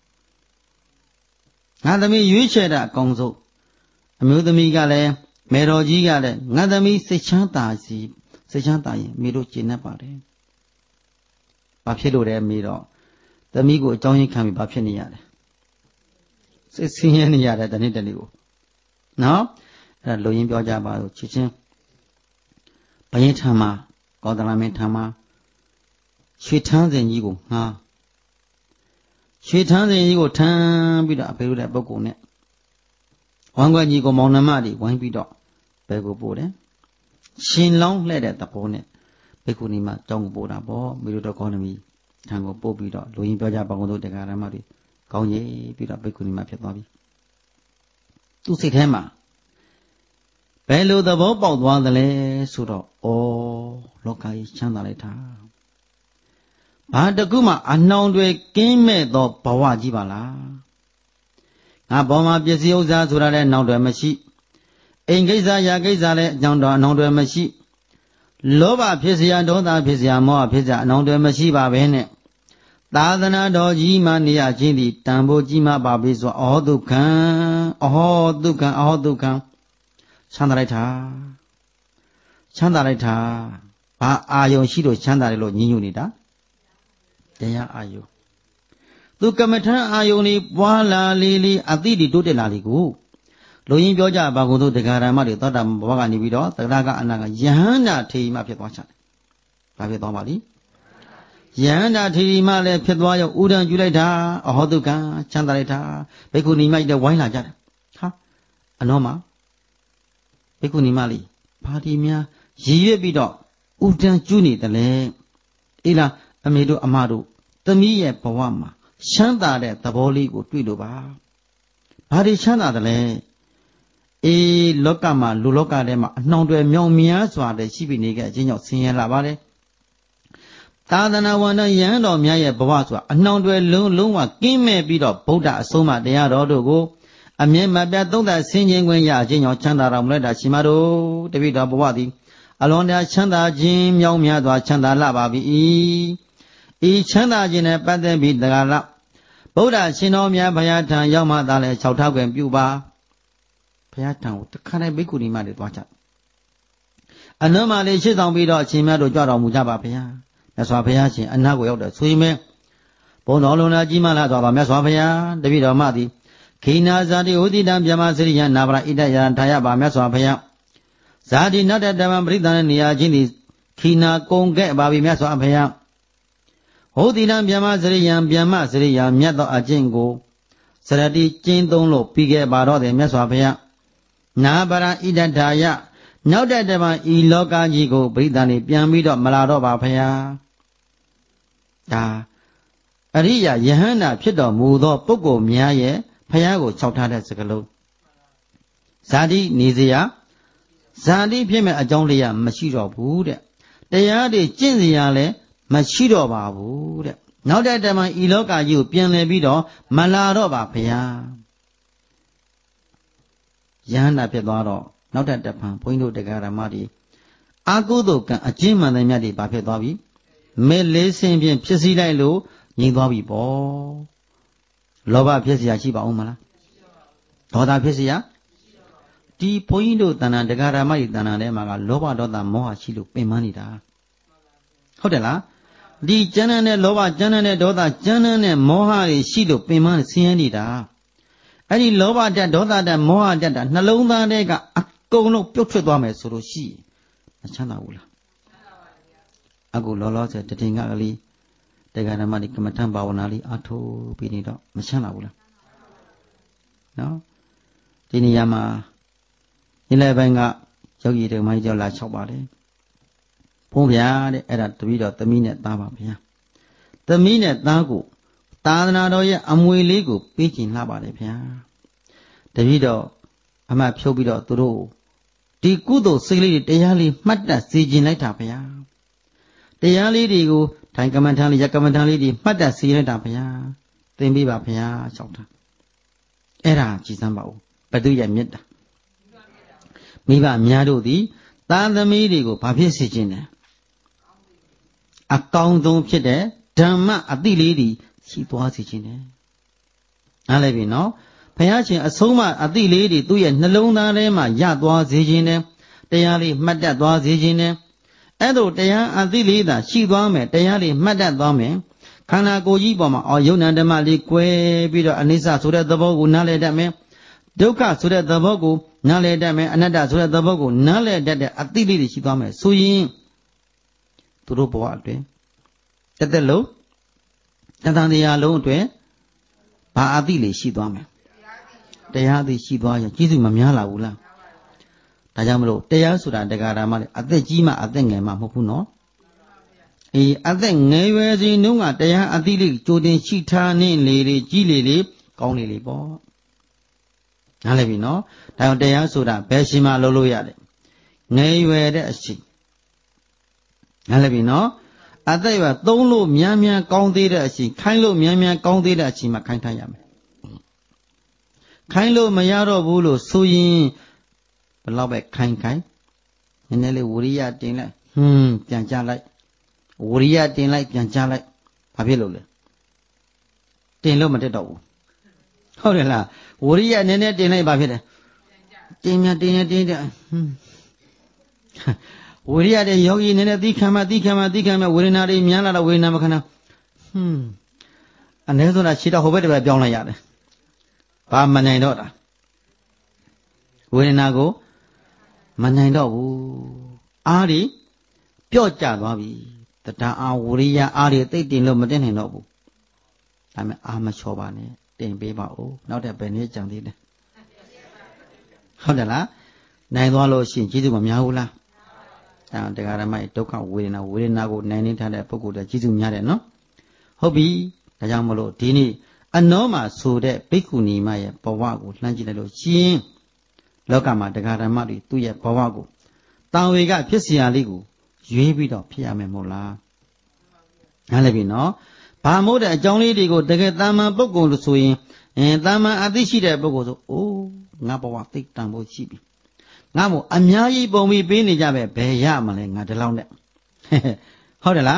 ငါသမီးရွေးချယ်တာအကောင်းဆုံးအမျိုးသမီးကလည်းမေတော်ကြီးကလည်းငါသမီးစိတ်ချမ်းသာရင်မိတို့ကျေနပ်ပါတယ်ဘာဖြစ်လို့လဲမိတော့သမီးကိုအကြောင်းရင်းခံပြီးဘာဖြစ်နေရလဲစိတ်ဆင်းရဲနေရတယ်တနေ့တနေ့ကိုနော်အဲ့ဒါလူရင်းပြောကြပါလို့ချစ်ချင်းဘယင်းထံမှာကောသလမင်းထံမှာရွှေထန်းစဉ်ကြီးကိုငှားရွှေထန်းစဉ်ကြီးကိုထမ်းပြီးတော့အဖေတို့တဲ့ပုဂ္ဂိုလ်နဲ့ဝမ်းခွက်ကြီးကိုမောင်နှမတွေဝိုင်းပြီးတော့ဘယ်ကိုပို့တယ်ရှင်လောင်းလှဲ့တဲ့သဘောနဲ့ဘိက္ခုနီမကျောင်းကိုပို့တာပေါ့မိတို့တော့ကောင်းသမီးထံကိုပို့ပြီးတော့လူရင်းပြောကြပါကုန်တို့တရားဓမ္မတွေကောင်းကြီးပြီးတော့ဘိက္ခုနီမဖြစ်သွားပြီသူ့စိတ်ထဲမှာဘယ်လိုသဘောပေါက်သွားသလဲဆိုတော့ဩလောကကြီးချမ်းသာလိုက်တာဘာတကူမှအနှောင်တွေကင်းမဲ့သောဘဝကြီးပါလားငါဘောမှာပစ္စည်းဥစ္စာဆိုတာလည်းနှောင်တွေမရှိအိမ်ကိစ္စရာကိစ္စလည်းအကြောင်းတော်အနှောင်တွေမရှိလောဘဖြစ်เสียဒေါသဖြစ်เสียမောဟဖြစ်เสียအနှောင်တွေမရှိပါဘဲနဲ့သာသနာတော်ကြီးမှနေရခြင်းသည်တန်ဖိုးကြီးမှပါပြီဆိုအောဒုက္ခံချမ်းသာလိုက်တာဘာအာယုံရှိလို့ချမ်းသာတယ်လို့ညဉ်းညူနေတာတရားအာယုံသူကမ္မထံအာယုံนี่ပွားလာလေအတိတိုးတက်လာလေကိုလူရင်းပြောကြပါကုန်သို့တရားဓမ္မတွေသောတာဘဝကနေပြီးတော့သရကအနာကယဟန္တာထေရီမှဖြစ်သွားချတယ်ဘာဖြစ်သွားပါလိယဟန္တာထေရီမှလည်းဖြစ်သွားရောဥဒံကျူလိုက်တာအဟောတုကံချမ်းသာလိုက်တာဘိက္ခုနီမကြီးတဲ့ဝိုင်းလာကြတယ်ဟာအနောမှာဘိက္ခုနီမလေးဘာဒီများရည်ရွက်ပြီးတော့ဥဒံကျူနေတယ်လေအေးလားအမေတို့အမတို့သမီးရဲ့ဘဝမှာချမ်းသာတဲ့သဘောလေးကိုတွေ့လို့ပါဘာဒီချမ်းသာတယ်လဲအေးလောကမှာလူလောကထဲမှာအနှောင်တွေမြောင်များစွာတဲ့ရှိပြီးနေခဲ့ခြင်းကြောင့်ဆင်းရဲလာပါတယ်သာသနာဝန်ထမ်းယဟန်တော်များရဲ့ဘဝဆိုတာအနှောင်တွေလုံးဝကင်းမဲ့ပြီးတော့ဗုဒ္ဓအဆုံးအမတရားတော်တို့ကိုအမြဲမပြတ်သုံးသပ်ဆင်ခြင်ခွင့်ရခြင်းကြောင့်ချမ်းသာတော်မူလိုက်တာရှိမတို့တပိတော်ဘဝသည်အလွန်တရာချမ်းသာခြင်းမြောင်များစွာချမ်းသာလာပါပြီဤချမ်းသာခြင်းနဲ့ပတ်သက်ပြီးတရားလဗုဒ္ဓရှင်တော်မြတ်ဘုရားထံရောက်မှသာလဲ၆ထောက်ကွယ်ပြုပါဘုရားထံကိုတခါတည်းဘိက္ခုနီမတွေသွားကြအနုမလေးရှင်းဆောင်ပြီးတော့အရှင်မြတ်တို့ကြွတော်မူကြပါဗျာမြတ်စွာဘုရားရှင်အနာကိုရောက်တဲ့ဆိုရင်ပဲဘုံတော်လုံးလာကြီးမလာသွားပါမြတ်စွာဘုရားတပည့်တော်မသည်ခိနာဇာတိဥဒိတံဗျမစရိယနာဗရာဣတယံထာယပါမြတ်စွာဘုရားဇာတိနတ္တတမံပရိသန္နေရာချင်းသည်ခိနာကုံခဲ့ပါပြီမြတ်စွာဘုရားဟောတိတံဗျမစရိယံဗျမစရိယံမြတ်သောအကျင့်ကိုစရတိကျင်းသုံးလို့ပြီးခဲ့ပါတော့တယ်မြတ်စွာဘုရားနာဗရာဣတထာယနောက်တဲ့တမန်ဤလောကကြီးကိုပရိသန္နေပြန်ပြီးတော့မလာတော့ပါဘုရားဒါအရိယာယဟန္တာဖြစ်တော်မူသောပုဂ္ဂိုလ်များရဲ့ဘုရားကိုခြောက်ထားတဲ့စကားလုံးဇာတိနေစရာဇာတိဖြစ်မဲ့အကြောင်းတရားမရှိတော့ဘူးတဲ့တရားတွေကျင့်စရာလည်းမရှိတော့ပါဘူးတဲ့နောက်တဲ့တမန်ဤလောကကြီးကိုပြန်လည်ပြီးတော့မလာတော့ပါဘုရားယဟန္တာဖြစ်သွားတော့နောက်တဲ့တပံဘုန်းကြီးတို့တရားဓမ္မတွေအာကုသိုလ်ကံအကျဉ်းမှန်တဲ့မြတ်တွေဘာဖြစ်သွားပြီမဲလေးစင်ဖြင့်ဖြစ်စည်းလိုက်လို့ငြိမ်သွားပြီပေါ့လောဘဖြစ်เสียရှိပါဦးမလားဒေါသဖြစ်เสียဒီဘုန်းကြီးတို့တဏ္ဍာတရားဓမ္မတွေတဏ္ဍာထဲမှာကလောဘဒေါသမောဟရှိလို့ပင်ပန်းနေတာဟုတ်တယ်လားဒီကျမ်းတဲ့လောဘကျမ်းတဲ့ဒေါသကျမ်းတဲ့မောဟတွေရှိလို့ပင်ပန်းဆင်းရဲနေတာအဲ့ဒီလောဘဓာတ်ဒေါသဓာတ်မောဟဓာတ်နှလုံးသားတွေကအကုန်လုံးပြုတ်ထွက်သွားမယ်ဆိုလို့ရှိမချမ်းသာဘူးလားအခုလောလောဆယ်တည်ငါကလေးတရားဓမ္မဒီကမ္မထံဘာဝနာလေးအထေားပြီးနေတော့မချမ်းသာဘူးလားနော်ဒီနေရာမှာဒီလည်းပိုင်းကယောဂီတွေမိုင်းကြောက်လာ၆ပါတယ်ဘုန်းဗျာတဲ့အဲ့ဒါတပည့်တော်သမီးနဲ့သားပါဗျာသမီးနဲ့သားကိုသာသနာတော်ရဲ့အမွေလေးကိုပေးချင်လှပါတယ်ဗျာတပည့်တော်အမှတ်ဖြုတ်ပြီးတော့သူတို့ဒီကုသိုလ်စိတ်လေးတွေတရားလေးမှတ်တတ်စေချင်လိုက်တာဗျာတရားလေးတွေကိုထိုင်ကမ္မထံလေးရကမ္မထံလေးတွေမှတ်တတ်စေလိုက်တာဗျာသင်ပေးပါဗျာ၆တာအဲ့ဒါကြည်စမ်းပါဦးဘသူရဲ့မေတ္တာမိဘများတို့သည်သားသမီးတွေကိုဘာဖြစ်စေခြင်းလဲအကောင်းဆုံးဖြစ်တဲ့ဓမ္မအတိလေးတွေရှိသွားစေခြင်းလဲနားလည်ပြီနော်ဘုရားရှင်အဆုံးမအတိလေးတွေသူ့ရဲ့နှလုံးသားထဲမှာရသွားစေခြင်းနဲ့တရားလေးမှတ်တတ်သွားစေခြင်းနဲ့အဲ့တို့တရားအတိလေးသာရှိသွားမယ်တရားလေးမှတ်တတ်သွားမယ်ခန္ဓာကိုယ်ကြီးပေါ်မှာယုံနာဓမ္မလေးကွဲပြီးတော့အနိစ္စဆိုတဲ့သဘောကိုနားလည်တတ်မယ်ဒုက္ခဆိုတဲ့သဘောကိုနားလည်တတ်မယ်အနတ္တဆိုတဲ့သဘောကိုနားလည်တတ်တဲ့အတိလေးတွေရှိသွားမယ်ဆိုရင်သူတို့ဘဝအတွင်းတစ်သက်လုံးတန်တရားလုံးအတွင်းဘာအတိလေးရှိသွားမယ်တရားအတိရှိသွားရင်ကျေးဇူးမများလာဘူးလားဒါကြောင့်မလို့တရားဆိုတာတရားဓမ္မလေအသက်ကြီးမှအသက်ငယ်မှမဟုတ်ဘူးနော်အေးအသက်ငယ်ရွယ်စဉ်တုန်းကတရားအတိလေးကြိုတင်ရှိထားနေလေလေကြီးလေလေကောင်းလေလေပေါ့နားလည်ပြီနော်ဒါကြောင့်တရားဆိုတာဘယ်ရှိမှလုပ်လို့ရတယ်ငယ်ရွယ်တဲ့အချိန်နားလည်ပြီနော်အသက်ရွယ်သုံးလို့များများကောင်းသေးတဲ့အချိန်ခိုင်းလို့များများကောင်းသေးတဲ့အချိန်မှာခိုင်းထားရမယ်ခိုင်းလို့မရတော့ဘူးလို့ဆိုရင်ဘယ်တော့ပဲခိုင်းနည်းနည်းလေးဝရိယတင်လိုက်ပြန်ကြလိုက်ဝရိယတင်လိုက်ပြန်ကြလိုက်ဘာဖြစ်လို့လဲတင်လို့မတက်တော့ဘူးဟုတ်တယ်လားဝရိယနည်းနည်းတင်လိုက်ဘာဖြစ်လဲတင်ဝရိယတဲ့ယောဂီနည်းနည်းသီးခံမဝေဒနာတွေများလာတော့ဝေဒနာမခဏအနည်းဆုံးတော့ခြေတော့ဟိုဘက်တစ်ဘက်ပြောင်းလိုက်ရတယ်ဘာမနိုင်တော့တာဝေဒနာကိုမနိုင်တော့ဘူးအားဒီပြော့ကျသွားပြီတရားအားဝရိယအားဒီသိတင်လို့မတင်နိုင်တော့ဘူးဒါပေမဲ့အားမလျှော့ပါနဲ့တင်ပေးပါဦးနောက်တဲ့ဘယ်နည်းကြံသေးလဲဟုတ်တယ်လားနိုင်သွားလို့ရှိရင်ကျေးဇူးမများဘူးလားတရားဓမ္မရဲ့ဒုက္ခဝေဒနာကိုနိုင်နေထားတဲ့ပုဂ္ဂိုလ်တွေကျေးဇူးများတယ်နော်ဟုတ်ပြီဒါကြောင့်မလို့ဒီနေ့အနောမှာဆိုတဲ့ဘိက္ခုနီမရဲ့ဘဝကိုလှမ်းကြည့်လိုက်လို့ရှင်လောကမှာတရားဓမ္မတွေသူ့ရဲ့ဘဝကိုတာဝေကဖြစ်เสียလေးကိုရွေးပြီးတော့ဖြစ်ရမယ်မဟုတ်လားနားလည်ပြီနော်ဘာမို့တဲ့အကြောင်းလေးတွေကိုတကယ်တာမန်ပုဂ္ဂိုလ်လို့ဆိုရင်တာမန်အသိရှိတဲ့ပုဂ္ဂိုလ်ဆိုအိုးငါဘဝသိတန်ဖို့ရှိပြီငါမို့အများကြီးပုံပြီးပေးနေကြပဲဘယ်ရမလဲငါဒီလောက်နဲ့ဟုတ်တယ်လား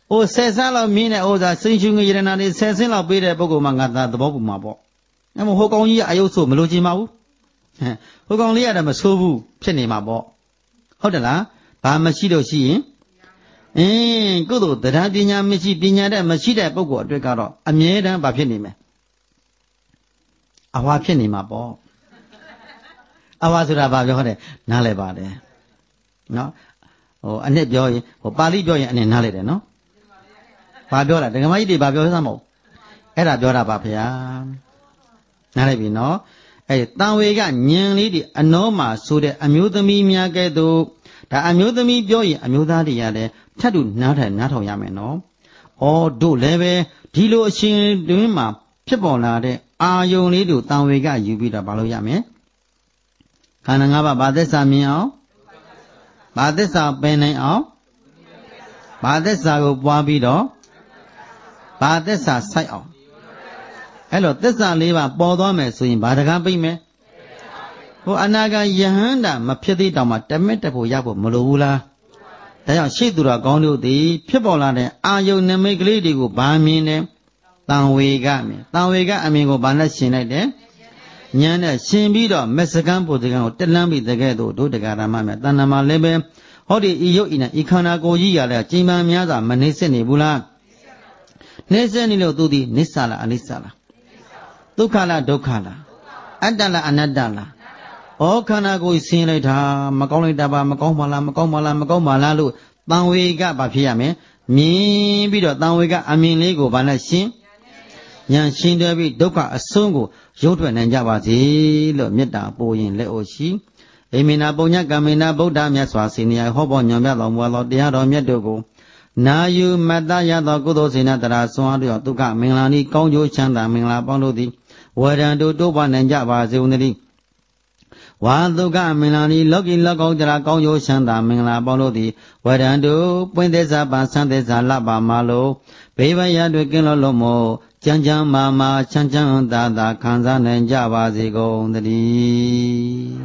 哦，塞山了，明年哦，在生锈个人那里塞山了，背的不够嘛，俺咱都保护嘛不？那么何讲你还有错没逻辑嘛不？何讲你还那么错误骗你嘛不？好的啦，把么西都西。嗰度特產ပညာမရှိပညာတတ်မရှိတဲ့ပုဂ္ဂိုလ်အတွက်ကတော့အမြဲတမ်းဘာဖြစ်နေမယ်အဝါဖြစ်နေမှာပေါ့အဝါဆိုတာဘာပြောတဲ့နားလဲပါတယ်နော်ဟိုအနှစ်ပြောရင်ဟိုပါဠိပြောရင်အနှစ်နားလဲတယ်နော်ဘာပြောတာဒကမကြီးတွေဘာပြောစမ်းမဟုတ်အဲ့ဒါပြောတာပါဗျာနားလဲပြီနော်အဲ့တန်ဝေကညင်လေးတွေအနောမှာဆိုတဲ့အမျိုးသမီးများကဲ့သို့ဒါအမျိုးသမီးပြောရင်အမျိုးသားတွေရတယ်ထပ်တူနားထောင်ရမယ်နော်။အော်တို့လည်းပဲဒီလိုအရှင်တွင်မှာဖြစ်ပေါ်လာတဲ့အာယုန်လေးတို့တန်ဝေကယူပြီးတော့မလုပ်ရမယ်။ခန္ဓာ၅ပါးဘာသစ္စာမြင်အောင်ဘာသစ္စာပင်နိုင်အောင်ဘာသစ္စာကိုပွားပြီးတော့ဘာသစ္စာစိုက်အောင်အဲ့လိုသစ္စာ၄ပါးပေါ်သွားမယ်ဆိုရင်ဘာတကားပြိမယ်ဟိုအနာဂံယဟန္တာမဖြစ်သေးတောင်မှတမက်တဖို့ရဖို့မလိုဘူးလားဒါကြောင့်ရှေ့သူတော်ကောင်းတို့သည်ဖြစ်ပေါ်လာတဲ့အာယုန်နမိတ်ကလေးတွေကိုဗာမြင်တယ်တန်ဝေကမြင်တန်ဝေကအမြင်ကိုဗာနဲ့ရှင်းလိုက်တယ်ဉာဏ်နဲ့ရှင်းပြီးတော့မစ္စကံပုတ္တကံကိုတက်လန်းပြီးတကဲ့သို့ဒုတကရမမြတ်တဏ္ဍမှာလည်းပဲဟောဒီဤယုတ်ဤနဲ့ဤခန္ဓာကိုယ်ကြီးရလဲကျင်ပန်းများစွာမနှိမ့်ဆက်နေဘူးလားနှိမ့်ဆက်နေလို့သူသည်နိစ္စလားအနိစ္စလားဒုက္ခလားဒုက္ခလားအတ္တလားအနတ္တလားဩခန္ဓာကိုယ်ဆင်းလိုက်တာမကောင်းလိုက်တာပါမကောင်းပါလားမကောင်းပါလားမကောင်းပါလားလို့တန်ဝေကဘာဖြစ်ရမလဲမြင်ပြီးတော့တန်ဝေကအမြင်လေးကိုဘာနဲ့ရှင်းဉာဏ်ရှင်းတယ်ပြီးဒုက္ခအဆုံးကိုရုပ်ထွက်နိုင်ကြပါစေလို့မေတ္တာပို့ရင်လက်အိုရှိအိမေနာပုံညကမေနာဗုဒ္ဓမြတ်စွာစေနေဟောပေါ်ညွန်ပြတော်မူသောတရားတော်မြတ်တို့ကိုနာယူမတ္တရသောကုသိုလ်စေနာတရာဆွမ်းအားတို့ဒုက္ခမင်္ဂလာဤကောင်းကျိုးချမ်းသာမင်္ဂလာပေါင်းတို့သည်ဝရံတို့တိုးပွားနိုင်ကြပါစေဦးသည်ဝါဒုက္ခမင်္ဂလာဤလောကီလောကောတရာကောင်းကျိုးချမ်းသာမင်္ဂလာပေါင်းတို့သည်ဝရံတို့ပွင့်သက်စာပန်ဆန်းသက်စာလပါမလို့ဘေးဘရတွေကင်းလို့လို့မို့ကြမ်းကြမ်းမာမာချမ်းချမ်းသာသာခံစားနိုင်ကြပါစေကုန်သတည်း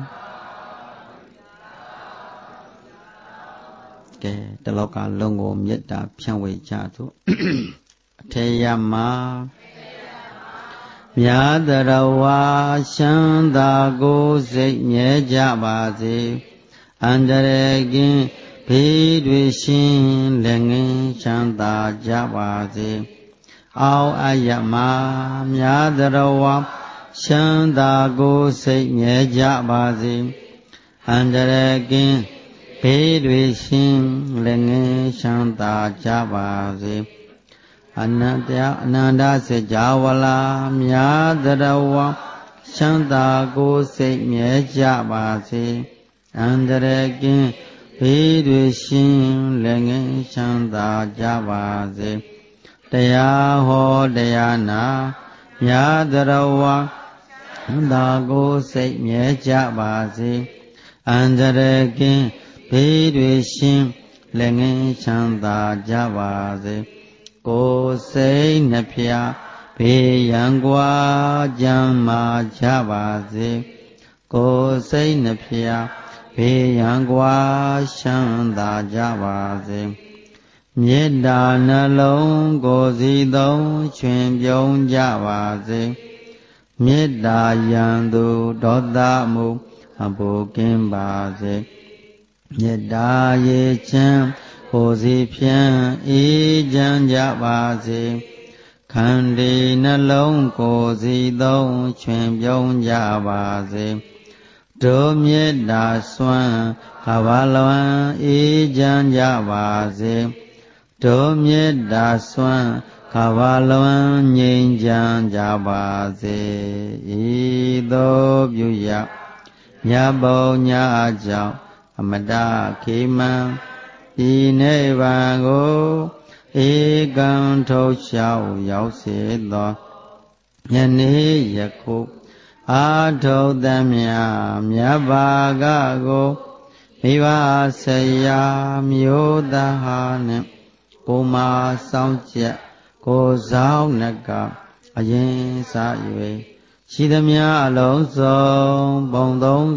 ကဲတလောကလုံးကိုမေတ္တာဖြန့်ဝေကြသို့အထေယမမြတ်တရဝါရှမ်းသာကိုစိတ်မြဲကြပါစေအန္တရာယ်ကင်းဘေးတွေရှင်းလက်ငင်းချမ်းသာကြပါစေအောင်အယမမြတ်တရဝါရှမ်းသာကိုစိတ်မြဲကြပါစေအန္တရာယ်ကင်းဘေးတွေရှင်းလက်ငင်းချမ်းသာကြပါစေအနန္တအနန္တစေကြဝဠာမြတ်တရဝါချမ်းသာကိုစိတ်မြဲကြပါစေအန္တရာယ်ကင်းဘေးတွေရှင်းလက်ငင်းချမ်းသာကြပါစေတရားဟောတရားနာမြတ်တရဝါချမ်းသာကိုစိတ်မြဲကြပါစေအန္တရာယ်ကင်းဘေးတွေရှင်းလက်ငင်းချမ်းသာကြပါစေကိုယ်စိတ်နှဖျားဘေးရန်ကွာကြမ်းမာကြပါစေကိုယ်စိတ်နှဖျားဘေးရန်ကွာချမ်းသာကြပါစေမေတ္တာနှလုံးကိုယ်စီသုံးချွင်ပြုံးကြပါစေမေတ္တာယံသူဒေါသမှုအပူကင်းပါစေမေတ္တာရေချမ်းကိုယ်စီဖြန့်အေးချမ်းကြပါစေခန္တီနှလုံးကိုယ်စီသုံးချွင်ပြုံးကြပါစေဒုမေတ္တာစွမ်းကဘာလွန်အေးချမ်းကြပါစေဒုမေတ္တာစွမ်းကဘာလွန်ငြိမ်းချမ်းကြပါစေဤသို့ပြုရမြတ်ဘုံညာကြောင့်အမတခေမံဒီနိဗ္ဗာန်ကိုဧကံထုတ်လျှောက်ရောက်စေသောယနေ့ယခုအာထုသမြမြတ်ဘာကကိုမိဘဆရာမျိုးသားဟာနှင့်ကိုမဆောင်ချက်ကိုဆောင်နကအရင်စ၍ရှိသမျှအလုံးစုံဘုံ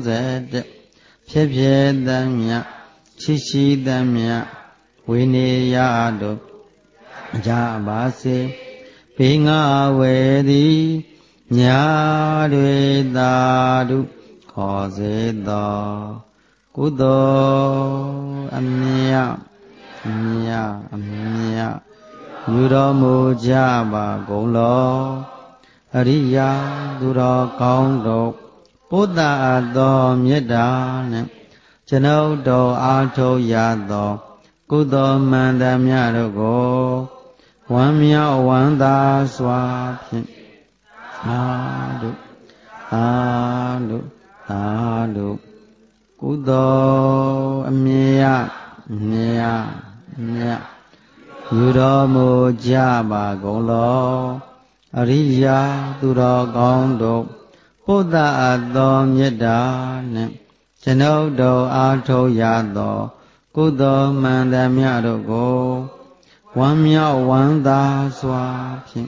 31ဖြစ်ဖြစ်သမျှရှိရှိသမျှဝိနည်းယတို့ Aja base Pinga wedi Nya dwe dadu Khose do Kudo Amya Yuro muja ba golo Ariya duro kaung do Buddha do myeda ne Chano do ato ya do Kudo manda mya do go Wamya wanda swa phin Adu Kudo amya Yuro muja ba golo Ariya duro kaung do Buddha do myeda ne Chano do ato ya do Kudo manda mya do go Wamya wanda swa phin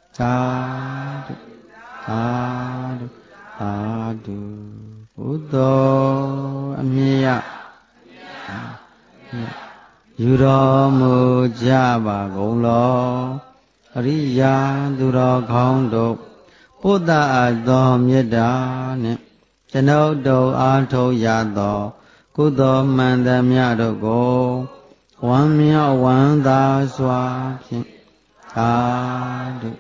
Adu Kudo amya Yuro muja ba golo Ariya duro kaung do Buddha do myeda ne Chano do ato ya do Kudo manda mya do go Wamya wanda swa phin Adu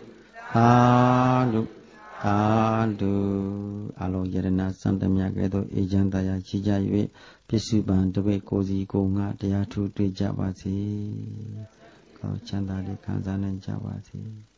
Alo Yarana Santamya Kedo Ejantaya Chija Yue Pisuban Debe Kozi Konga Daya Thu Dwe Jaba Si Kau Chanda Li Kansa Nan Jaba Si